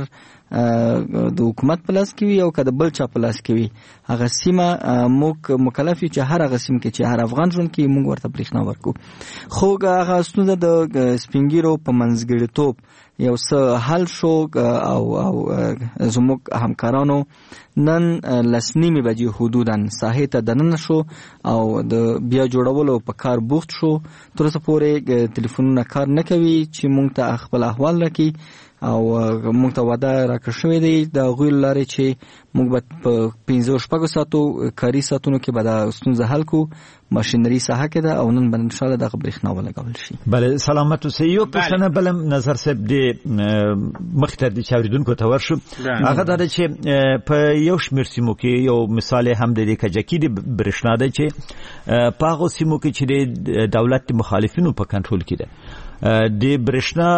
د حکومت په لاس کې وي او که د بل چا په لاس کې وي هغه سیمه موږ مکلف یو چې هر هغه سیمه کې چې هر افغان ژوند کوي موږ ورته برېښنا ورکو. خو هغه ستونزه د سپین ږیرو په منځګړیتوب یو څه حل شو او او زموږ همکارانو نن لس نیمې بجې حدودا ساحې ته دننه شو او د بیا جوړولو په کار بوخت شو. تر اوسه پورې ټلیفونونه کار نه کوي چې موږ ته خپل احوال راکړي او موږ ته وعده راکړل شوې دی د هغوی له لارې چې موږ به په پنځه شپږو ساعتو کاري ساعتونو کې به دا ستونزه حل کړو. ماشینري ساحه کې ده او نن به انشاءالله دغه برېښنا ولګول شي. بله سلامت اوسئ. یو پوښتنه بله نظر صاحب د مخکې تر دې چې اورېدونکو ته ورشو هغه دا ده چې په یو شمېر سیمو کې یو مثال هم د دې کجکي د برېښنا ده چې په هغو سیمو کې چې د دولت د مخالفینو په کنټرول کې ده د برېښنا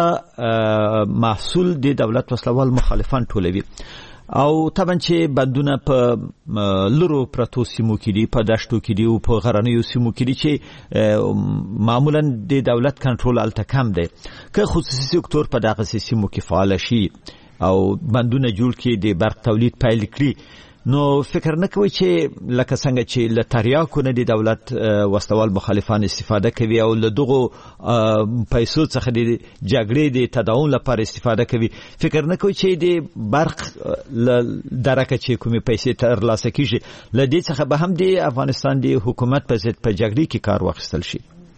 محصول د دولت وسلوال مخالفان ټولوي او طبعا چې بندونه په لرو پرتو سیمو کې دي په دشتو کې دي او په غرنیو سیمو کې دي چې معمولا د دولت کنټرول الته کم دی. که خصوصي سکتور په دغه سیمو کې فعال شي او بندونه جوړ کړي د برق تولید پیل کړي نو فکر نه کوي چې لکه څنګه چې له تریاکو نه د دولت وسلوال مخالفان استفاده کوي او له دغو پیسو څخه د جګړې د تداوم لپاره استفاده کوي فکر نه کوي چې د برق درکه چې کومې پیسې ترلاسه کیږي له دې څخه به هم د افغانستان د حکومت په ضد په جګړې کې کار واخیستل شي.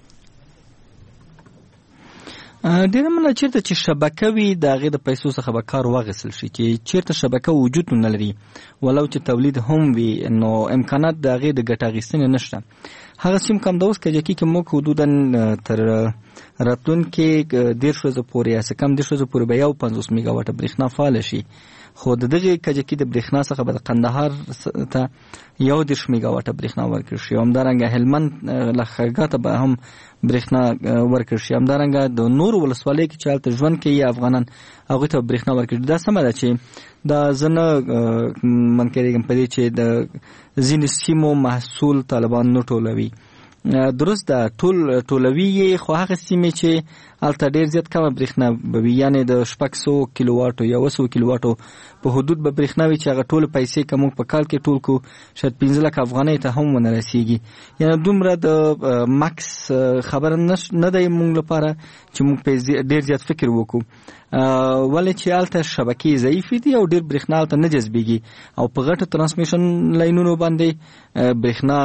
ډېر منه چیرته چې شبکه وي د هغې د پیسو څخه به کار واخیستل شي چې چیرته شبکه وجود نه لري ولو چې تولید هم وي نو امکانات د هغې د ګټه اخیستنې نشته. هغه سیم کم د اوس کجکي کې موږ حدودا تر راتلونکي دېرش ورځو پورې یا څه کم دېرش ورځو پورې به یو پنځوس میګاواټه برېښنا فعاله شي خو د دغه کجکی د برېښنا څخه به د قندهار ته یو دېرش میگا واټه برېښنا ورکړل شي. همدارنګه هلمند له خرګا ته به هم برېښنا ورکړل شي. همدارنګه د نور ولسوالۍ کې چې هلته ژوند کوي افغانان هغوی ته برېښنا ورکړي. دا سمه ده چې دا زه نه منکرېږم په دې چې د ځینې سیمو محصول طالبان نه ټولوي. درست ده ټول ټولوي، خو هغه سیمې چې هلته ډېر زیات کمه برېښنا به وي، یعنې د شپږ سوه کیلو واټو یا اوه سوه کیلو واټو په حدود به برېښنا وي چې هغه ټولې پیسې که موږ په کال کې ټول کړو شاید پنځه لکه افغانۍ ته هم ونه رسېږي. یعنې دومره د مکس خبره نه ده موږ لپاره چې موږ په ډېر زیات فکر وکړو، ولې چې هلته شبکې ضعیفې دي او ډېر برېښنا هلته نه جذبېږي او په غټو ترانسمیشن لاینونو باندې برېښنا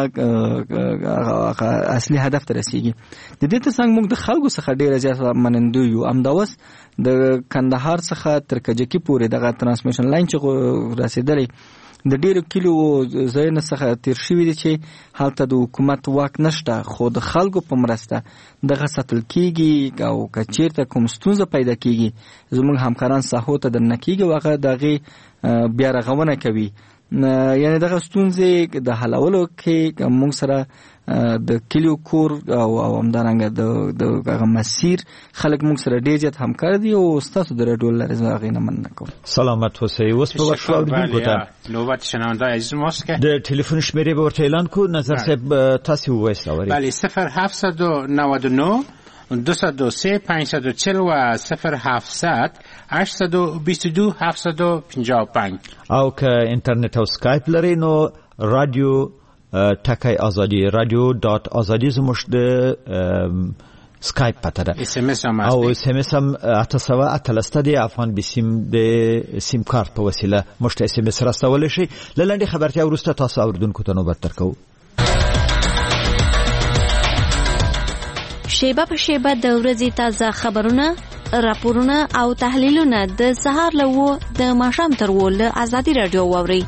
اصلي هدف ته رسېږي. د دې ترڅنګ موږ د خلکو څخه ډېره زیاته منندوی یو. همدا اوس د کندهار څخه تر کجکي پورې دغه ترانسمیشن لاین چې رسېدلی د ډېرو کلیو ځایونو څخه تېر شوي دي چې هلته د حکومت واک نشته، خو د خلکو په مرسته دغه ساتل کېږي او که چېرته کوم ستونزه پیدا کېږي زموږ همکاران ساحو ته دننه کېږي او هغه د هغې بیا رغونه کوي. یعنې دغه ستونزې د حلولو کې موږ سره د کلیو کور او همدارنګه د هغه مسیر خلک موږ سره ډېر زیات همکار دي او ستاسو د راډیو له لارې زه هغې نه مننه کوم. سلامت اوسئ. اوس په وخت اورېدونکو ته نوبت شنوندهی عزیز ماست که د ټلیفون شمېرې به ورته اعلان کړو. نظر صاحب تاسې ووایست اورئ. بله صفر هفتصد و نود و نه دویست و سه پانصد و چهل و صفر هفتصد هشتصد و بیست و دو هفتصد و پنجاه و پنج. او که اینترنت او سکایپ لرئ نو رادیو ټکی ازادي رادیو ډاټ ازادي زموږ د سکایپ پته ده. اس ام اس هم او اس ام اس هم اته سوه اتلسته دی افغان بسیم د سیم کارت په وسیله موږ ته اس ام اس راستولی شي. له لنډې خبرتیا وروسته تاسو اورېدونکو ته نوبت درکوو. شیبه په شیبه د ورځې تازه خبرونه، راپورونه او تحلیلونه د سهار له اوه د ماښام تر اوه له ازادي راډیو واورئ.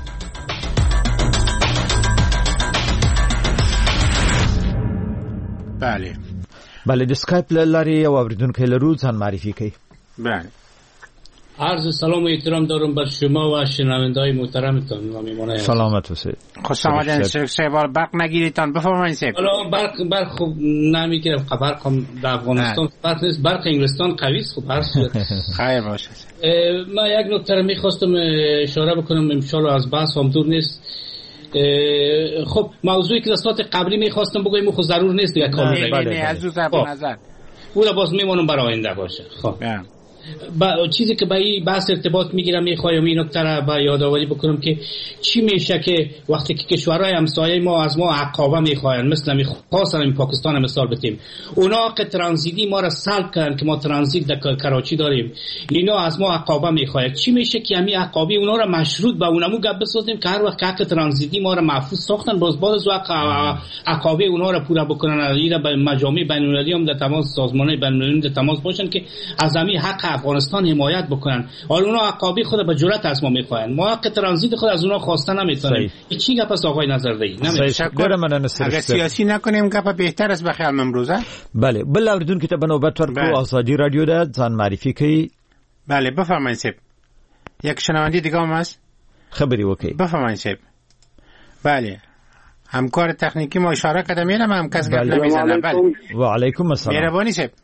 بله بله د سکایپ له لارې یو اورېدونکی لرو، ځان معرفي کوي. بله عرض سلام و احترام دارم بر شما و شنونده‌های محترمتان و میهمانان. سلامت باشید. خوش آمدید. شیبال برق نگیریدتان بفرمایید صاحب. حالا برق برق خوب نمیگیرم، خبر کم در افغانستان برق نیست، برق انگلستان قوی است. خب هر صورت خیر باشه. من یک نکته رو می‌خواستم اشاره بکنم، ان شاء الله از بحث هم دور نیست. خب موضوعی که دستات قبلی می‌خواستم بگویم خب ضرور نیست دیگه کامل. نه نه از اون طرف نظر اون باز میمونم برای آینده باشه. خب با چیزی که با این بحث ارتباط میگیرم میخوایم این نکته را با یادآوری بکنم که چی میشه که وقتی که کشورهای همسایه ما از ما عقابه میخواین، مثل می خاصا این پاکستان مثال بتیم، اونا که ترانزیتی ما را سلب کردن که ما ترانزیت در کراچی داریم، اینا از ما عقابه میخواین. چی میشه که همین عقابی اونا را مشروط به اونمو گپ بسازیم که هر وقت حق ترانزیتی ما را محفوظ ساختن، باز بعد از وقت عقابه اونا را پورا بکنن، اینا به مجامع بین‌المللی هم در تماس، سازمان‌های بین‌المللی در تماس باشن که از همین حق افغانستان حمایت بکنن. حالا اونا عقابی خود به جرأت از ما میخواین، ما حق ترانزیت خود از اونا خواسته نمیتونیم. این چی گپ است آقای نظردهی؟ نمیشه. اگه سیاسی نکنیم گپ بهتر است بخیر امروزه. بله بل اردون که به نوبت ورکو آزادی رادیو ده ځان معرفی کی. بله بفرمایید صاحب. یک شنونده دیگه هم هست؟ خبری وکی. بفرمایید صاحب. بله همکار تکنیکی ما اشاره کرده میرم هم کس گپ نمیزنه. بله و علیکم السلام. مهربانی صاحب.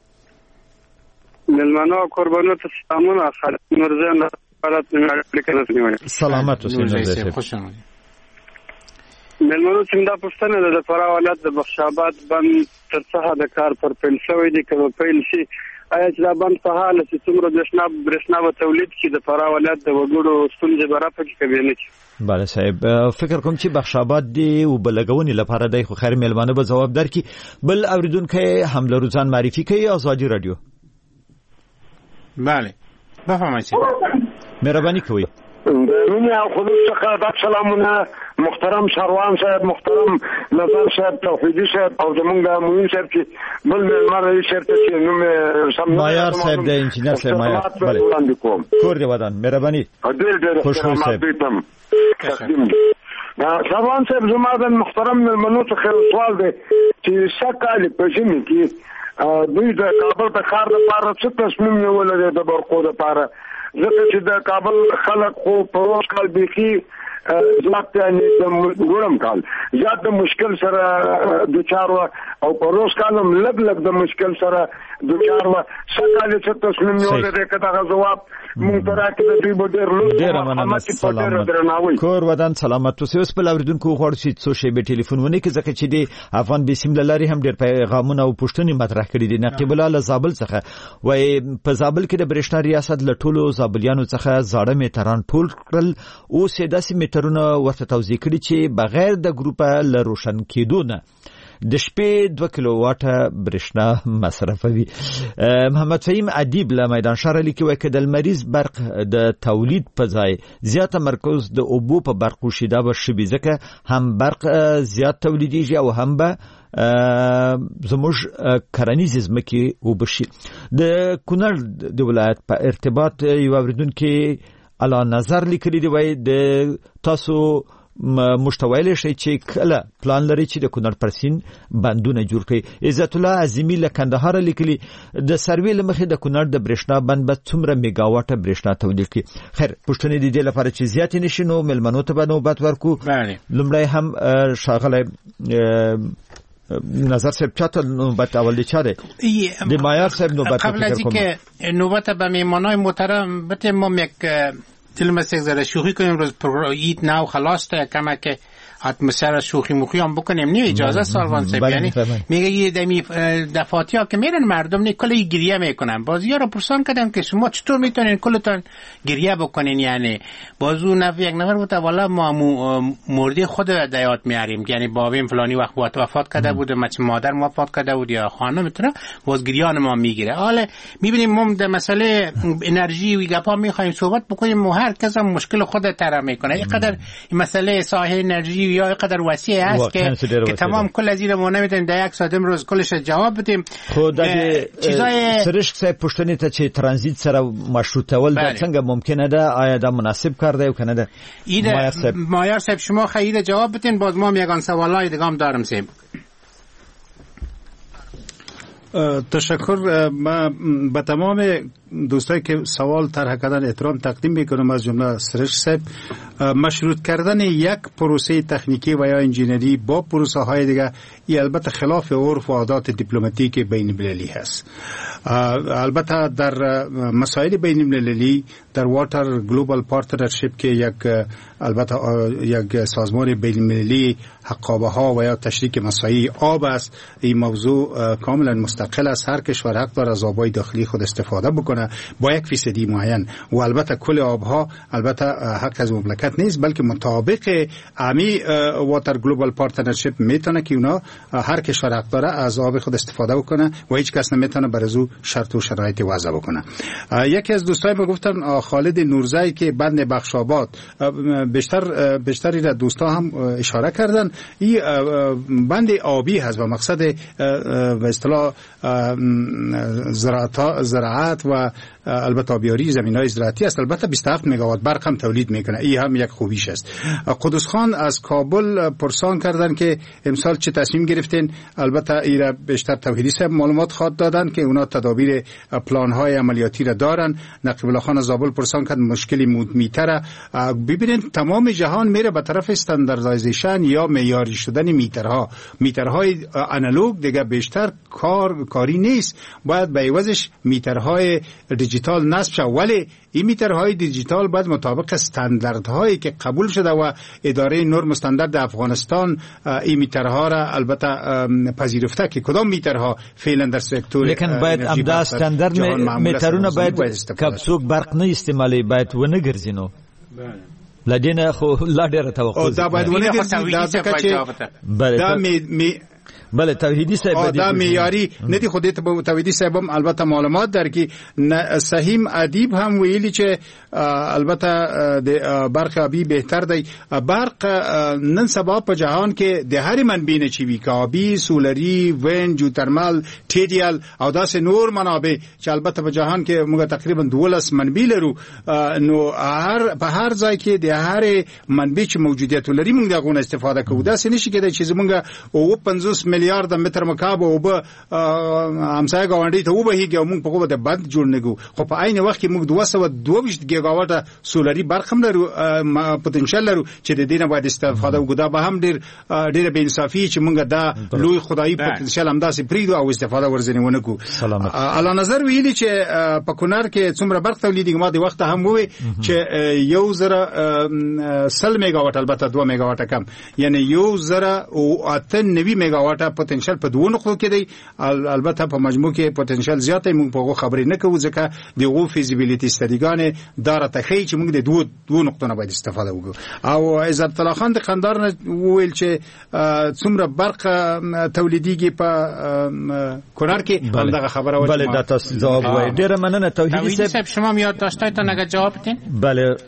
ملمنو قربانو ته سلامونه. خالد نورزان حالت اپلیکیشن نیولې. سلامت اوسئ نورزان. خوش آمدید. ملمنو څنګه پښتنه د فرا ولایت د بخشاباد بند تر څخه د کار پر پیل شوې دي کوم پیل شي آیا چې دا بند په حال چې څومره برښنا برښنا و تولید شي د فرا ولایت د وګړو ستونزې برابر کوي نه کی. بله صاحب فکر کوم چې بخشاباد دی او بلګونی لپاره دی خو خیر ملمنو به جواب درکې. بل اوریدونکو حمله روزان معرفي کوي آزادی رادیو. بله بفرمایید. مهرباني کوئ. رومي او خلوص څخه د سلامونه محترم شروان صاحب، محترم نظر صاحب، توحیدی صاحب او زمونږ د موین صاحب چې بل ملمر شرط چې نوم سم مایار صاحب د انجینر صاحب مایار. بله کور دی ودان. مهرباني. ډېر ډېر خوشحال صاحب. شروان صاحب زما د محترم ملمنو څخه سوال دی چې سکه په ژمي کې دوی د کابل په ښار لپاره څه تصمیم نیول دی د برقو لپاره ځکه چې د کابل خلک خو په روز کال بيخي زیات یعنی د ګورم کال زیات د مشکل سره دوچار او په روز کالم لګ لګ د مشکل سره دوچار و سکهاله چې تسلیم یو لري کدا جواب مونږ راکې د دوی بډیر لوس سلامت کور ودان سلامت اوسئ. اوس په اوریدونکو غوړ شي څو شی به ټلیفونونه کې ځکه چې د افغان بسم الله لري هم ډیر پیغامونه او پوښتنې مطرح کړي دي. نقیب الله له زابل څخه وای په زابل کې د برېښنا ریاست له ټولو زابلیانو څخه زاړه میټران ټول کړل او سیداسي میټرونه ورته توضیح کړي چې بغیر د ګروپه ل روشن کېدو نه د شپې دوه کیلو واټه برېښنا مصرفوي. محمد فهیم ادیب له میدان شهر لیکي وای که د مریض برق د تولید په ځای زیات تمرکز د اوبو په برق وشي دا به شبي ځکه هم برق زیات تولیدیږي او هم به زموږ کرنیز ځمکې وبشي. د کونړ د ولایت په ارتباط یو اوریدونکو الا نظر لیکلی دی وای د تاسو مشتویل شي چې کله پلان لري چې د کونړ پرسین بندونه جوړ کړي. عزت الله عظیمی له کندهار لیکلی د سروې لمخې د کونړ د برېښنا بند به څومره میگا واټه برېښنا تولید کړي. خیر پښتنې د دې لپاره چې زیات نشي نو ملمنو ته به نوبت ورکو. لومړی هم شاغله نظر صاحب چاته نوبت اولی چاره دی مایار صاحب نوبت قبل از اینکه نوبت به میمانای محترم بته ما یک تلمس یک ذره شوخی کنیم روز پروید ناو خلاص تا کمک اتمسفر شوخی مخی هم بکنیم نه اجازه سالوان صاحب یعنی میگه یه دمی دفاتی ها که میرن مردم نه کلی گریه میکنن بازی ها رو پرسان کردم که شما چطور میتونین کلتان گریه بکنین یعنی بازو نفر یک نفر بود والا ما مردی خود دیات میاریم یعنی بابیم فلانی وقت وفات کرده بود مثل مادر وفات کرده بود یا خانم میتونه باز گریان ما میگیره. حالا میبینیم ما در مسئله انرژی و گپا میخوایم صحبت بکنیم و هر کس هم مشکل خود طرح میکنه. اینقدر مسئله ساحه انرژی یا اینقدر وسیع است که که تمام کل از این ما نمیتونیم در یک ساعت امروز کلش جواب بدیم. خود چیزای سرش صاحب پښتنې ته چې ترانزیت سره مشروطول د څنګه ممکنه ده آیا دا مناسب کار دی او کنه ده؟ مایار صاحب شما خیلی جواب بدین باز ما یگان سوالای دیگه هم دارم صاحب. تشکر. ما به تمام دوستایی که سوال طرح کردن احترام تقدیم میکنم از جمله سرش صاحب. مشروط کردن یک پروسه تکنیکی و یا انجینری با پروسه های دیگه ای البته خلاف عرف و عادات دیپلماتیک بین المللی هست. البته در مسائل بین المللی در واتر گلوبال پارتنرشیپ که یک البته یک سازمان بین المللی حقابه ها و یا تشریک مسائل آب است، این موضوع کاملا مستقل است. هر کشور حق داره از آبای داخلی خود استفاده بکنه با یک فیصدی معین و البته کل آبها البته حق از مملکت نیست بلکه مطابق امی واتر گلوبال پارتنرشیپ میتونه که اونا هر کشور حق داره از آب خود استفاده بکنه و هیچ کس نمیتونه بر از او شرط و شرایط وضع بکنه. یکی از دوستای ما گفتن خالد نورزی که بند بخشاباد بیشتر بیشتری را دوستا هم اشاره کردن این بند آبی هست و مقصد به اصطلاح زراعت زراعت و البته آبیاری زمین‌های زراعتی است. البته بیست و هفت مگاوات برق هم تولید میکنه. این هم یک خوبیش است. قدوس خان از کابل پرسان کردن که امسال چه تصمیم گرفتین. البته ایرا بیشتر توحیدی صاحب معلومات خواد دادن که اونا تدابیر پلان‌های عملیاتی را دارن. نقیب الله خان از زابل پرسان کرد مشکلی میتره. ببینید تمام جهان میره به طرف استانداردایزیشن یا معیاری شدن میترها. میترهای آنالوگ دیگه بیشتر کار کاری نیست. باید به عوضش میترهای دیجیتال نصب شد ولی این میترهای دیجیتال باید مطابق استانداردهایی که قبول شده و اداره نرم استاندارد افغانستان این میترها را البته پذیرفته که کدام میترها فعلا در سکتور لیکن باید امدا استاندارد میترونه باید کپسوک برق نه استعمالی باید و نه ګرځینو لدینه خو لا ډیره توقع دا باید و نه ګرځي دا ځکه چې دا می بله توحیدی صاحب دا معیاری ندی خودت به توحیدی صاحب هم البته معلومات در کی سهیم ادیب هم ویلی چې البته د برق آبی بهتر دی. برق نن سبا په جهان کې د هر منبع نه چی وی کابی سولری وین جوترمال ټیډیال او داسې نور منابع چې البته په جهان کې موږ تقریبا دولس منبع لرو نو هر په هر ځای کې د هر منبع چې موجودیت لري موږ دغه استفاده کوو. داسې نشي کېدای چې موږ او پنځوس میلیارډ متر مکعب او به همسایه ګاونډي ته وبهیږي او موږ په کومه د بند جوړ نه کوو. خو په عین وخت کې موږ دوه سوه دوه ویشت ګیګاواټه سولري برق هم لرو، پوتنشل لرو چې د دې نه باید استفاده وکړو. دا به هم ډیر ډیره بې انصافي چې موږ دا لوی خدایي پوتنشل همداسې پرېږدو او استفاده ورځنې ونه کړو. اعلی نظر ویلي چې په کونړ کې څومره برق تولیدېږي، ما د وخت هم ووی چې یو زره سل میگاواټ، البته دوه میگاواټه کم، یعنی یو زره او اته نوي میگاواټه پوتنشل په دوه نقطو کې دی. البته په مجموع کې پوتنشل زیات دی، موږ په هغه خبرې نه کوو ځکه دغه فیزیبیلیټي استادیګانې دا راته ښیي چې موږ د دوه دوه نقطو نه باید استفاده وکړو. او عزت الله خان د قندهار نه وویل چې څومره برق تولیدېږي په کونړ کې، همدغه خبره وه. بله، دا تاسو جواب وایي. ډېره مننه توحیدي صاحب. شما هم یادداشت‌هایتان اگر جواب بدین. بله.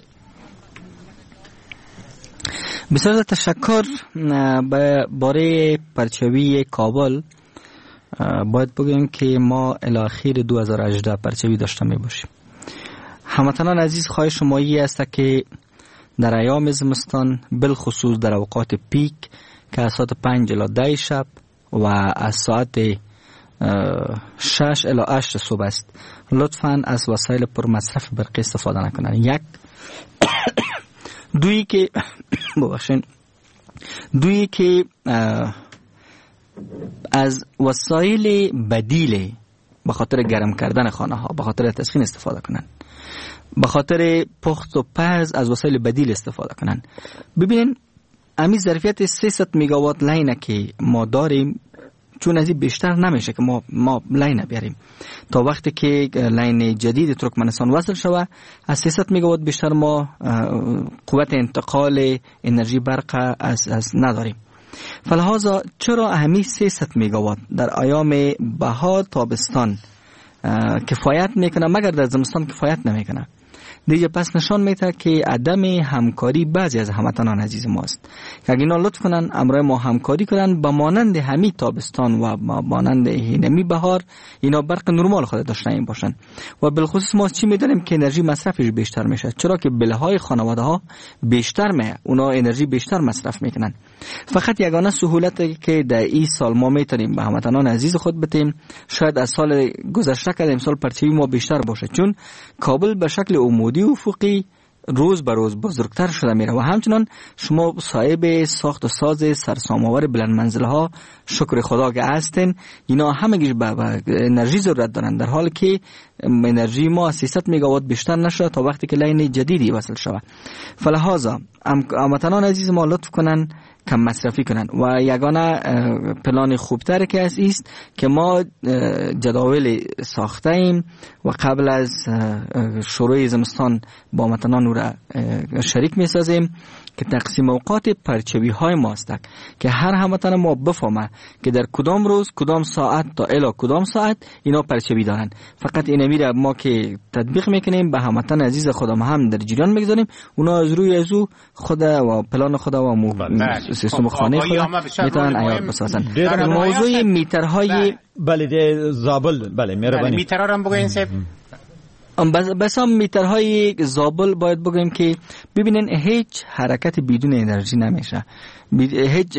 بسیار تشکر. باره پرچوی کابل باید بگویم که ما الی اخیر دو هزار و هجده پرچوی داشته می باشیم. هموطنان عزیز، خواهش شمایی است که در ایام زمستان بالخصوص در اوقات پیک که از ساعت پنج الی ده شب و از ساعت شش الی هشت صبح است، لطفاً از وسایل پرمصرف برقی استفاده نکنند. یک دویی که ببخشید دویی که از وسایل بدیل به خاطر گرم کردن خانه ها، به خاطر تسخین استفاده کنند، به خاطر پخت و پز از وسایل بدیل استفاده کنند. ببینین امی ظرفیت سیصد میگاوات لینه که ما داریم، چون از این بیشتر نمیشه که ما ما لین بیاریم. تا وقتی که لین جدید ترکمنستان وصل شوه، از سیصد میگاوات بیشتر ما قوت انتقال انرژی برق از از نداریم. فلحاظا چرا اهمی سیصد میگاوات در ایام بهار تابستان کفایت میکنه مگر در زمستان کفایت نمیکنه؟ دیگه پس نشان میده که عدم همکاری بعضی از هموطنان عزیز ماست که اگه اینا لطف کنن امرای ما همکاری کنن با مانند همی تابستان و مانند همی بهار اینا برق نرمال خود داشتن این باشن. و بالخصوص ما چی میدونیم که انرژی مصرفش بیشتر میشه، چرا که بلهای خانواده ها بیشتر میه، اونا انرژی بیشتر مصرف میکنن. فقط یگانه سهولتی که در این سال ما میتونیم به هموطنان عزیز خود بدیم، شاید از سال گذشته که امسال پرچوی ما بیشتر باشه، چون کابل به شکل عمودی افقی روز به روز بزرگتر شده میره و همچنان شما صاحب ساخت و ساز سرسام‌آور بلند منزل ها شکر خدا که هستین، اینا همگیش به انرژی ضرورت دارن، در حالی که انرژی ما سیصد میگاوات بیشتر نشده تا وقتی که لین جدیدی وصل شود. فلحاظا هموطنان عزیز ما لطف کنن کم مصرفی کنن و یگانه پلان خوبتر که از است که ما جداول ساخته ایم و قبل از شروع زمستان با هموطنان او را شریک می سازیم که تقسیم اوقات پرچوی های ماست که هر هموطن ما بفهمه که در کدام روز کدام ساعت تا الی کدام ساعت اینا پرچوی دارن. فقط این میره ما که تطبیق میکنیم به هموطن عزیز خودم هم در جریان میگذاریم، اونا از روی از او خود و پلان خود و مو سیستم خانه خود میتونن عیار بسازن. موضوع میترهای بله زابل بله مهربانی میترها رو هم بگوین صاحب. بس بس هم میترهای زابل باید بگویم که ببینین هیچ حرکت بدون انرژی نمیشه. هیچ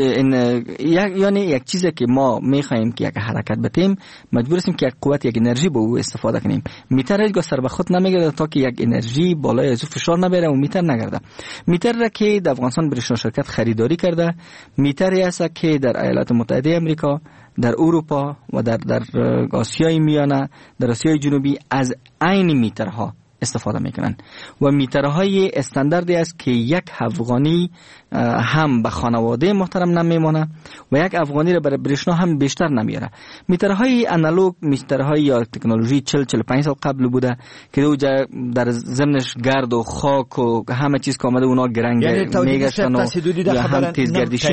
یعنی یک چیزی که ما میخوایم که یک حرکت بتیم مجبور هستیم که یک قوت یک انرژی به او استفاده کنیم. میتر هیچ سر به خود نمیگرده تا که یک انرژی بالای از او فشار نبره و میتر نگرده. میتر را که در افغانستان برشون شرکت خریداری کرده، میتری است که در ایالات متحده امریکا، در اروپا و در در آسیای میانه، در آسیای جنوبی از عین میترها استفاده میکنن و میترهای استانداردی است که یک افغانی هم به خانواده محترم نمیمونه و یک افغانی را برای برشنا هم بیشتر نمیاره. میترهای آنالوگ، میترهای یا تکنولوژی چهل چهل و پنج سال قبل بوده که دو در ضمنش گرد و خاک و همه چیز که آمده اونا گرنگ میگشتن و یا هم تیزگردشی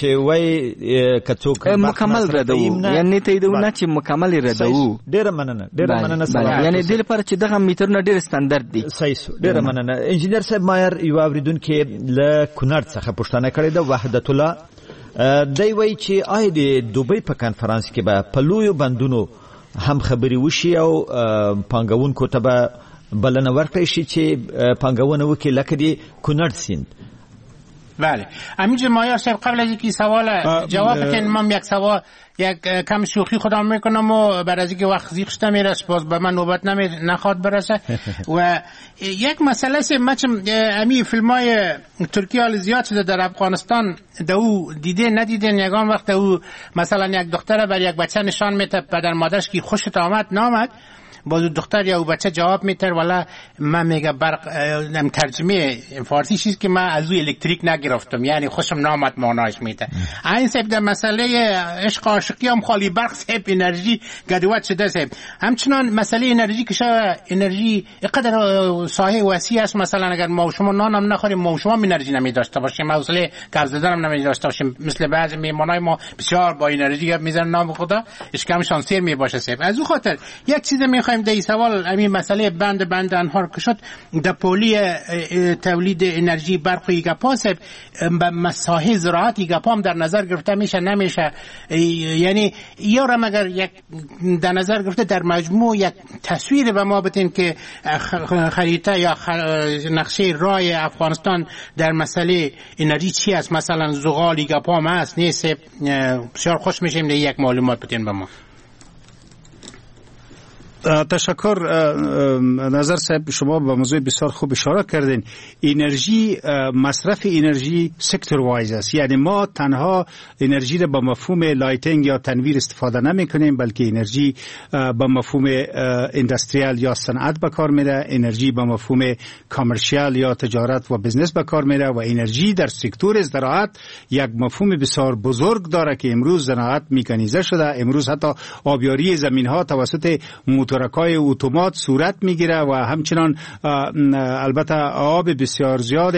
میکرد. مکمل ردو یعنی تیدو نه چې مکمل ردو. ډیره مننه ډیره مننه سلام. یعنی دل پر چې دغه میترونه ډیر ستاندرد دي. صحیح ډیره مننه. انجینر صاحب مایر یو اوریدونکو ل کونړ څخه پوښتنه کړې ده، وحدت الله دی وایي چې آیا د دوبۍ په کانفرنس کې به په لویو بندونو هم خبرې وشي او پانګونکو ته به بلنه ورکړی شي چې پانګونه وکړي لکه د کونړ سیند؟ بله همینجور مایار صاحب قبل از اینکه سوال جواب بدین من یک سوال یک کم شوخی خودم میکنم و بعد از اینکه وقت زیغش نمیرسه باز به من نوبت نمی نخواد برسه و یک مسئله است مثلا امی فیلمای ترکیه حال زیاد شده در افغانستان دو دیده ندیدن یگان وقت او مثلا یک دختر بر یک بچه نشان میده پدر مادرش که خوشت آمد نامد باز دختر یا بچه جواب میتر والا من میگه برق نم ترجمه فارسی چیز که من از او الکتریک نگرفتم یعنی خوشم نامد معناش میده این سب در مسئله عشق عاشقی هم خالی برق سب انرژی گدوات شده سب همچنان مسئله انرژی که شاید انرژی اینقدر ساحه وسیع است مثلا اگر ما شما نانم نخوریم ما شما انرژی نمیداشته باشیم حوصله کار زدنم نمیداشته باشیم مثل بعضی میمونای ما بسیار با انرژی میزنن نام خدا اشکمشان سیر میباشه سب از او خاطر یک چیز میخوایم در این سوال همین مسئله بند بند انهار که شد در پولی تولید انرژی برق و ایگاپا سب مساحه زراعت ایگاپا هم در نظر گرفته میشه نمیشه یعنی یا را مگر یک در نظر گرفته در مجموع یک تصویر به ما بدین که خریطه یا نقشه راه افغانستان در مسئله انرژی چی است مثلا زغال ایگاپا هم هست نیست بسیار خوش میشیم در یک معلومات بدین به ما تشکر نظر صاحب شما به موضوع بسیار خوب اشاره کردین انرژی مصرف انرژی سکتور وایز است یعنی ما تنها انرژی را به مفهوم لایتینگ یا تنویر استفاده نمی کنیم بلکه انرژی به مفهوم اندستریال یا صنعت به کار میره انرژی به مفهوم کامرشیال یا تجارت و بزنس به کار میره و انرژی در سکتور زراعت یک مفهوم بسیار بزرگ داره که امروز زراعت مکانیزه شده امروز حتی آبیاری زمین ها توسط موتورکای اتومات صورت میگیره و همچنان البته آب بسیار زیاد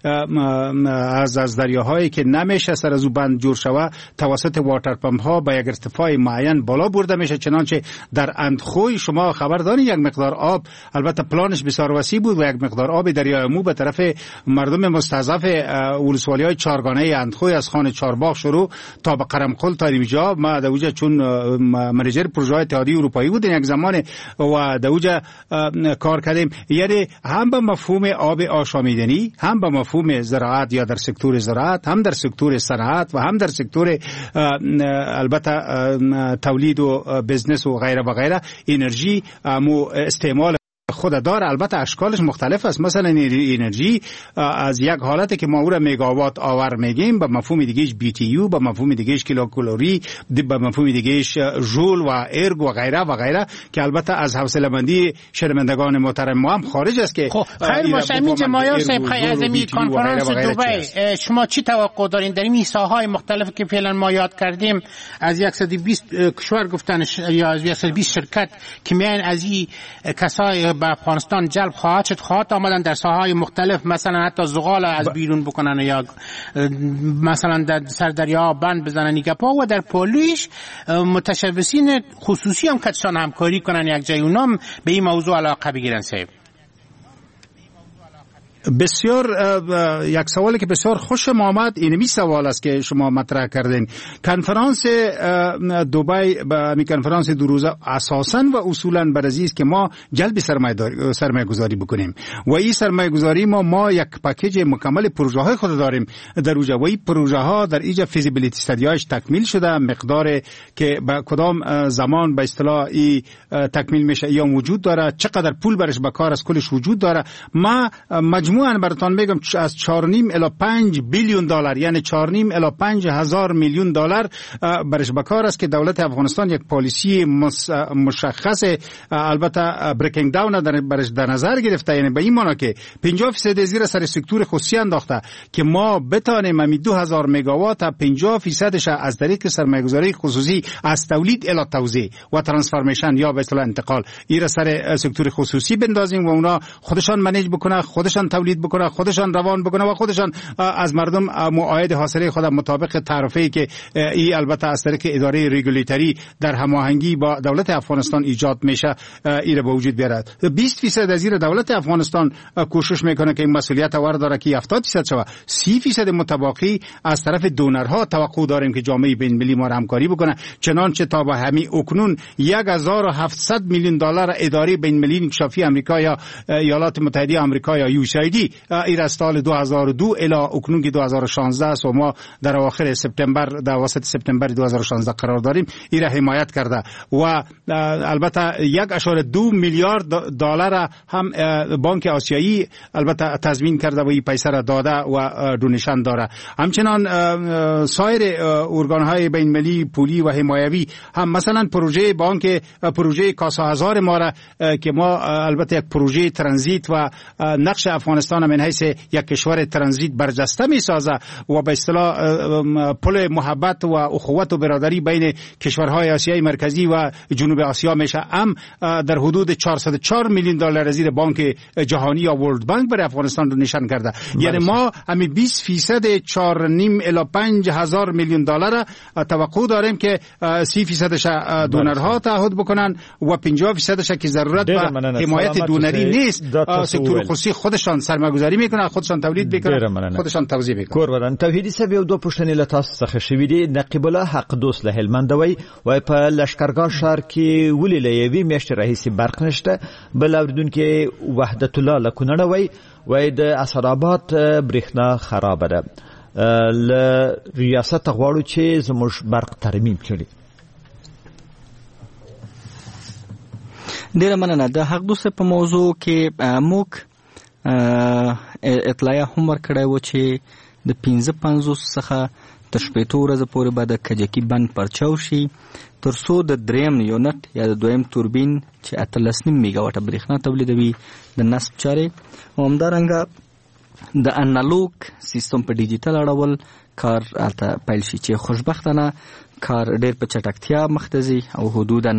از از دریاهایی که نمیشه سر از او بند جور شوه توسط واتر پمپ ها به یک ارتفاع معین بالا برده میشه چنانچه در اندخوی شما خبر دارین یک مقدار آب البته پلانش بسیار وسیع بود و یک مقدار آب دریای مو به طرف مردم مستضعف ولسوالی های چارگانه اندخوی از خان چارباغ شروع تا به قرمقل تا اینجا ما در اوجه چون منیجر پروژه اتحادیه اروپایی بود یک زمان و در اوجه کار کردیم یعنی هم به مفهوم آب آشامیدنی هم به مفهوم زراعت یا در سکتور زراعت هم در سکتور صنعت و هم در سکتور البته تولید و بزنس و غیره و غیره انرژی مو استعمال خود داره البته اشکالش مختلف است مثلا انرژی از یک حالتی که ما او را مگاوات آور میگیم به مفهوم دیگهش بی تی یو به مفهوم دیگهش کیلوکالری به مفهوم دیگهش ژول و ارگ و غیره و غیره که البته از حوصله مندی شنوندگان محترم ما هم خارج است که خب خیر باشه همین جماعت صاحب از این کنفرانس دبی شما چی توقع دارین در این ساحه‌های مختلف که فعلا ما یاد کردیم از صد و بیست کشور گفتن یا از صد و بیست شرکت که میان از این کسای به افغانستان جلب خواهد شد خواهد آمدن در ساحه‌های مختلف مثلا حتی زغال از بیرون بکنن یا مثلا در سر دریا بند بزنن گپا و در پولیش متشبثین خصوصی هم کتشان همکاری کنن یک جای اونام به این موضوع علاقه بگیرن صاحب بسیار یک سوالی که بسیار خوشم آمد اینمی سوال است که شما مطرح کردین کنفرانس دبی به کنفرانس دو روزه اساساً و اصولاً برای است که ما جلب سرمایه سرمایه گذاری بکنیم و این سرمایه گذاری ما ما یک پکیج مکمل پروژه های خود داریم در اوجه و این پروژه ها در ایجا فیزیبیلیتی استادیاش تکمیل شده مقدار که به کدام زمان به اصطلاح ای تکمیل میشه یا وجود داره چقدر پول برش به کار از کلش وجود داره ما مجموع مجموعاً براتون میگم از چهار و نیم الی پنج بیلیون دلار یعنی چهار و نیم الی پنج هزار میلیون دلار برش بکار است که دولت افغانستان یک پالیسی مشخص البته بریکینگ داون در برش در نظر گرفته یعنی به این معنی که پنجاه درصد زیر سر سکتور خصوصی انداخته که ما بتانیم می دو هزار مگاوات پنجاه درصدش از طریق سرمایه‌گذاری خصوصی از تولید الی توزیع و ترانسفورمیشن یا به اصطلاح انتقال این سر سکتور خصوصی بندازیم و اونا خودشان منیج بکنه خودشان تولید بکنه خودشان روان بکنه و خودشان از مردم معاهده حاصله خود مطابق تعرفه‌ای که این البته از طریق اداره ریگولیتری در هماهنگی با دولت افغانستان ایجاد میشه این به وجود بیارد. بیست درصد از این دولت افغانستان کوشش میکنه که این مسئولیت آور داره که هفتاد درصد شوه. سی درصد متباقی از طرف دونرها توقع داریم که جامعه بین المللی ما همکاری بکنه چنانچه تا به همین اکنون هزار و هفتصد میلیون دلار اداره بین المللی انکشافی آمریکا یا ایالات متحده آمریکا یا یو اس ای سالگی ایرا سال دو هزار و دو الی اکنون دو هزار و شانزده است و ما در اواخر سپتامبر در وسط سپتامبر دو هزار و شانزده قرار داریم. ایرا حمایت کرده و البته یک اشاره دو میلیارد دلار هم بانک آسیایی البته تضمین کرده و این پیسه را داده و دونیشن داره. همچنان سایر ارگان‌های بین‌المللی پولی و حمایوی هم مثلا پروژه بانک پروژه کاسا هزار ما را که ما البته یک پروژه ترانزیت و نقش افغانستان من حیث یک کشور ترانزیت برجسته می سازه و به اصطلاح پل محبت و اخوت و برادری بین کشورهای آسیای مرکزی و جنوب آسیا میشه. هم در حدود چهارصد و چهار میلیون دلار زیر بانک جهانی یا ورلد بانک برای افغانستان رو نشان کرده. یعنی ما همین بیست فیصد چهار و نیم الی پنج هزار میلیون دلار توقع داریم که سی فیصدش دونرها تعهد بکنن و پنجاه فیصدش که ضرورت به حمایت دونری نیست سکتور خصوصی خودشان سرمایه‌گذاری میکنن، خودشان تولید میکنن، خودشان توزیع میکنن. کورودان توحیدی سب یو دو پښتنې له تاسو څخه شوې دي. نقیب الله حق دوست له هلمند وای وای په لشکرګاه ښار کې ولې له یوې میاشتې راهیسې برق نشته. بل اوریدونکو وحدت الله له کونړ وای وای د اسراباد برېښنا خراب ده. له ریاست غواړو چې زموږ برق ترمیم کړي. ډیره مننه. د حق دوست په موضوع کې موږ اطلاع هم ورکړی و چې د پنځه پنځوس څخه تر شپېتو ورځې پورې به د کجکي بند پرچاو شي تر څو د دریم یونټ یا د دویم توربین چې اتلس نیم میګاواټه برېښنا تولیدوي د نصب چارې او همدارنګه د انالوګ سیستم په ډیجیټل اړول کار هلته پیل شي چې خوشبختانه کار ډېر په چټکتیا مخ ته ځي او حدوداً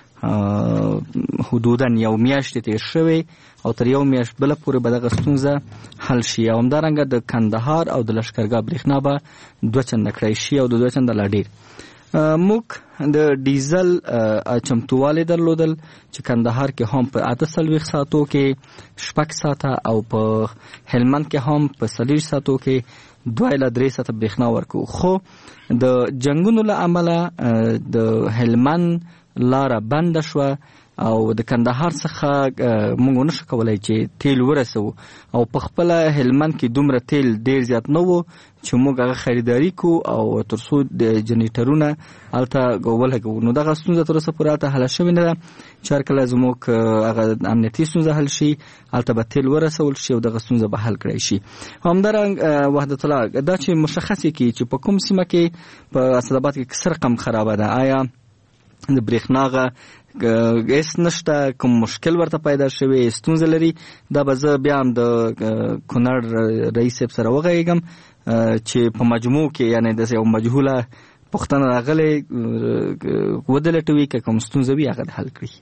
حدوداً یو میاشت تیر شوی او تر یو میاشت بل پورې به دغه ستونزه حل شي او همدارنګه د کندهار او د لشکرګاه برېښنا به دوه چنده کړی شي او د دوه چنده لا ډېر. موږ د ډیزل چمتووالی درلودل چې کندهار کې هم په اته څلوېښت ساعتو کې شپږ ساعته او په هلمند کې هم په څلېرویشت ساعتو کې دوه الی درې ساعته برېښنا ورکوو. خو د جنګونو له امله د هلمند لاره بنده شوه او د کندهار څخه موږ نشو کولای چې تیل ورسو او په خپل هلمند کې دومره تیل ډیر زیات نه وو چې موږ هغه خریداري کو او تر څو د جنریټرونه هلته ولګو. نو دغه ستونزه تر اوسه پورې هلته حل شوې نه ده چې هر کله زموږ هغه امنیتي ستونزه حل شي هلته به تیل ورسول شي او دغه ستونزه به حل کړی شي. همدارنګه وحدت الله دا چې مشخص کړي چې په کوم سیمه کې په اسداباد کې څه رقم خرابه ده، آیا د برېښنا هیڅ نشته، کوم مشکل ورته پیدا شوی، ستونزه لري، دا به زه بیا هم د کونړ رئیس صاحب سره وغږېږم چې په مجموع کې یعنی د یو مجهوله پوښتنه راغلی ودلټوي که کوم ستونزه وي هغه حل کړي.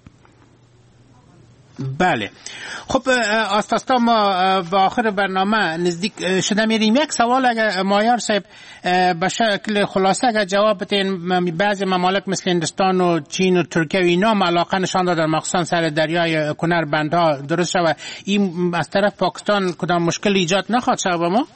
بله. خب آستاستا ما به آخر برنامه نزدیک شده میریم. یک سوال اگر مایار صاحب به شکل خلاصه اگر جواب بدین، بعضی ممالک مثل هندوستان و چین و ترکیه و اینا هم علاقه نشان دادن مخصوصا سر دریای کنر بندها درست شود، این از طرف پاکستان کدام مشکل ایجاد نخواهد شود با ما؟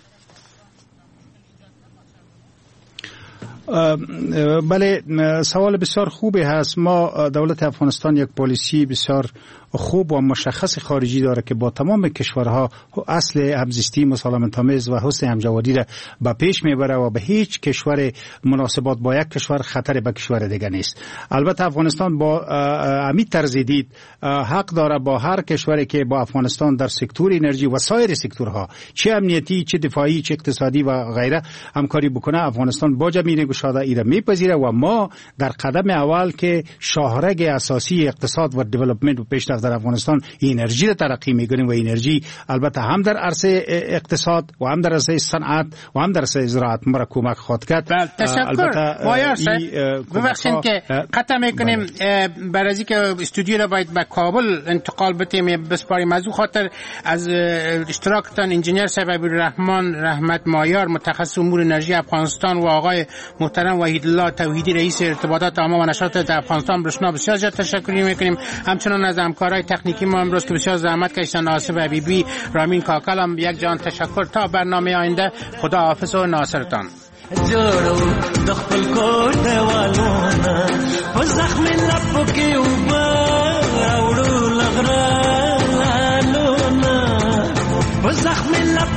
بله، سوال بسیار خوبی هست. ما دولت افغانستان یک پالیسی بسیار خوب و مشخص خارجی داره که با تمام کشورها اصل همزیستی مسالمت‌آمیز و حسن همجواری را به پیش میبره و به هیچ کشور مناسبات با یک کشور خطر به کشور دیگه نیست. البته افغانستان با امی طرز دید حق داره با هر کشوری که با افغانستان در سکتور انرژی و سایر سکتورها چه امنیتی چه دفاعی چه اقتصادی و غیره همکاری بکنه. افغانستان با جمعی گشاده ایره میپذیره و ما در قدم اول که شاهرگ اساسی اقتصاد و دیولپمنت و پیشرفت در افغانستان انرژی را ترقی میکنیم و انرژی البته هم در عرصه اقتصاد و هم در عرصه صنعت و هم در عرصه زراعت ما را کمک خواهد کرد. تشکر مایار صاحب. ببخشید که قطع میکنیم برای از اینکه استودیو را باید به کابل انتقال بدیم بسپاریم، از اون خاطر از اشتراکتان انجینیر صاحب عبدالرحمن رحمت مایار متخصص امور انرژی افغانستان و آقای محترم وحیدالله توحیدی رئیس ارتباطات عامه و نشاط در افغانستان برشنا بسیار زیاد تشکر میکنیم. همچنان از همکارای تکنیکی ما امروز که بسیار زحمت کشیدن، آصف حبیبی، رامین کاکل هم یک جان تشکر. تا برنامه آینده خدا حافظ و ناصرتان. جوړو د خپل کور دیوالونه په زخم لپو کې وبا راوړو لغرا لالونه په زخم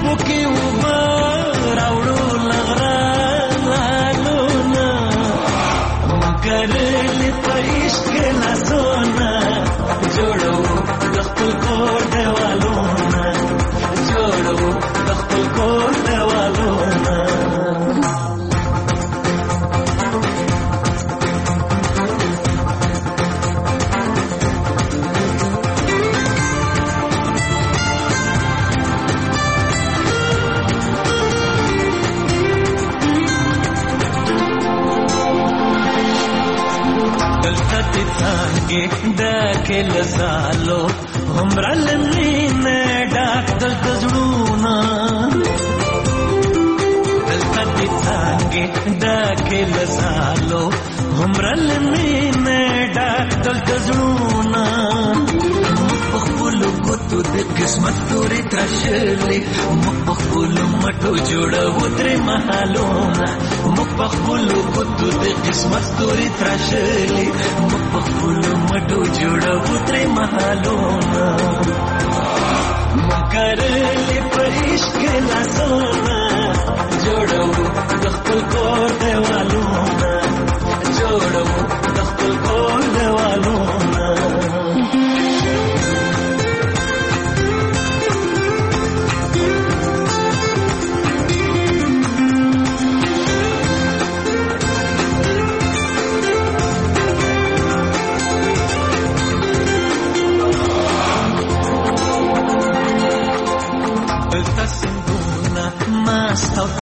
پوکي وبار راوړو لغرالونه مکرلې په عشق لاسونه جوړو د خپل کور دیوالونه جوړو د خپل کور دیوالونه دا کل زالو همرا لمینه ډاک دلت زړونه دلته دې څنګه دا کل زالو همرا لمینه ډاک دلت زړونه په خپل ګوتو د قسمت تورې ترشلې په خپل مټو جوړو درې محلونه په خپل ګوتو د قسمت تورې ترشلې په خپل مټو جوړو درې محلونه مکرلې په عشق لاسونه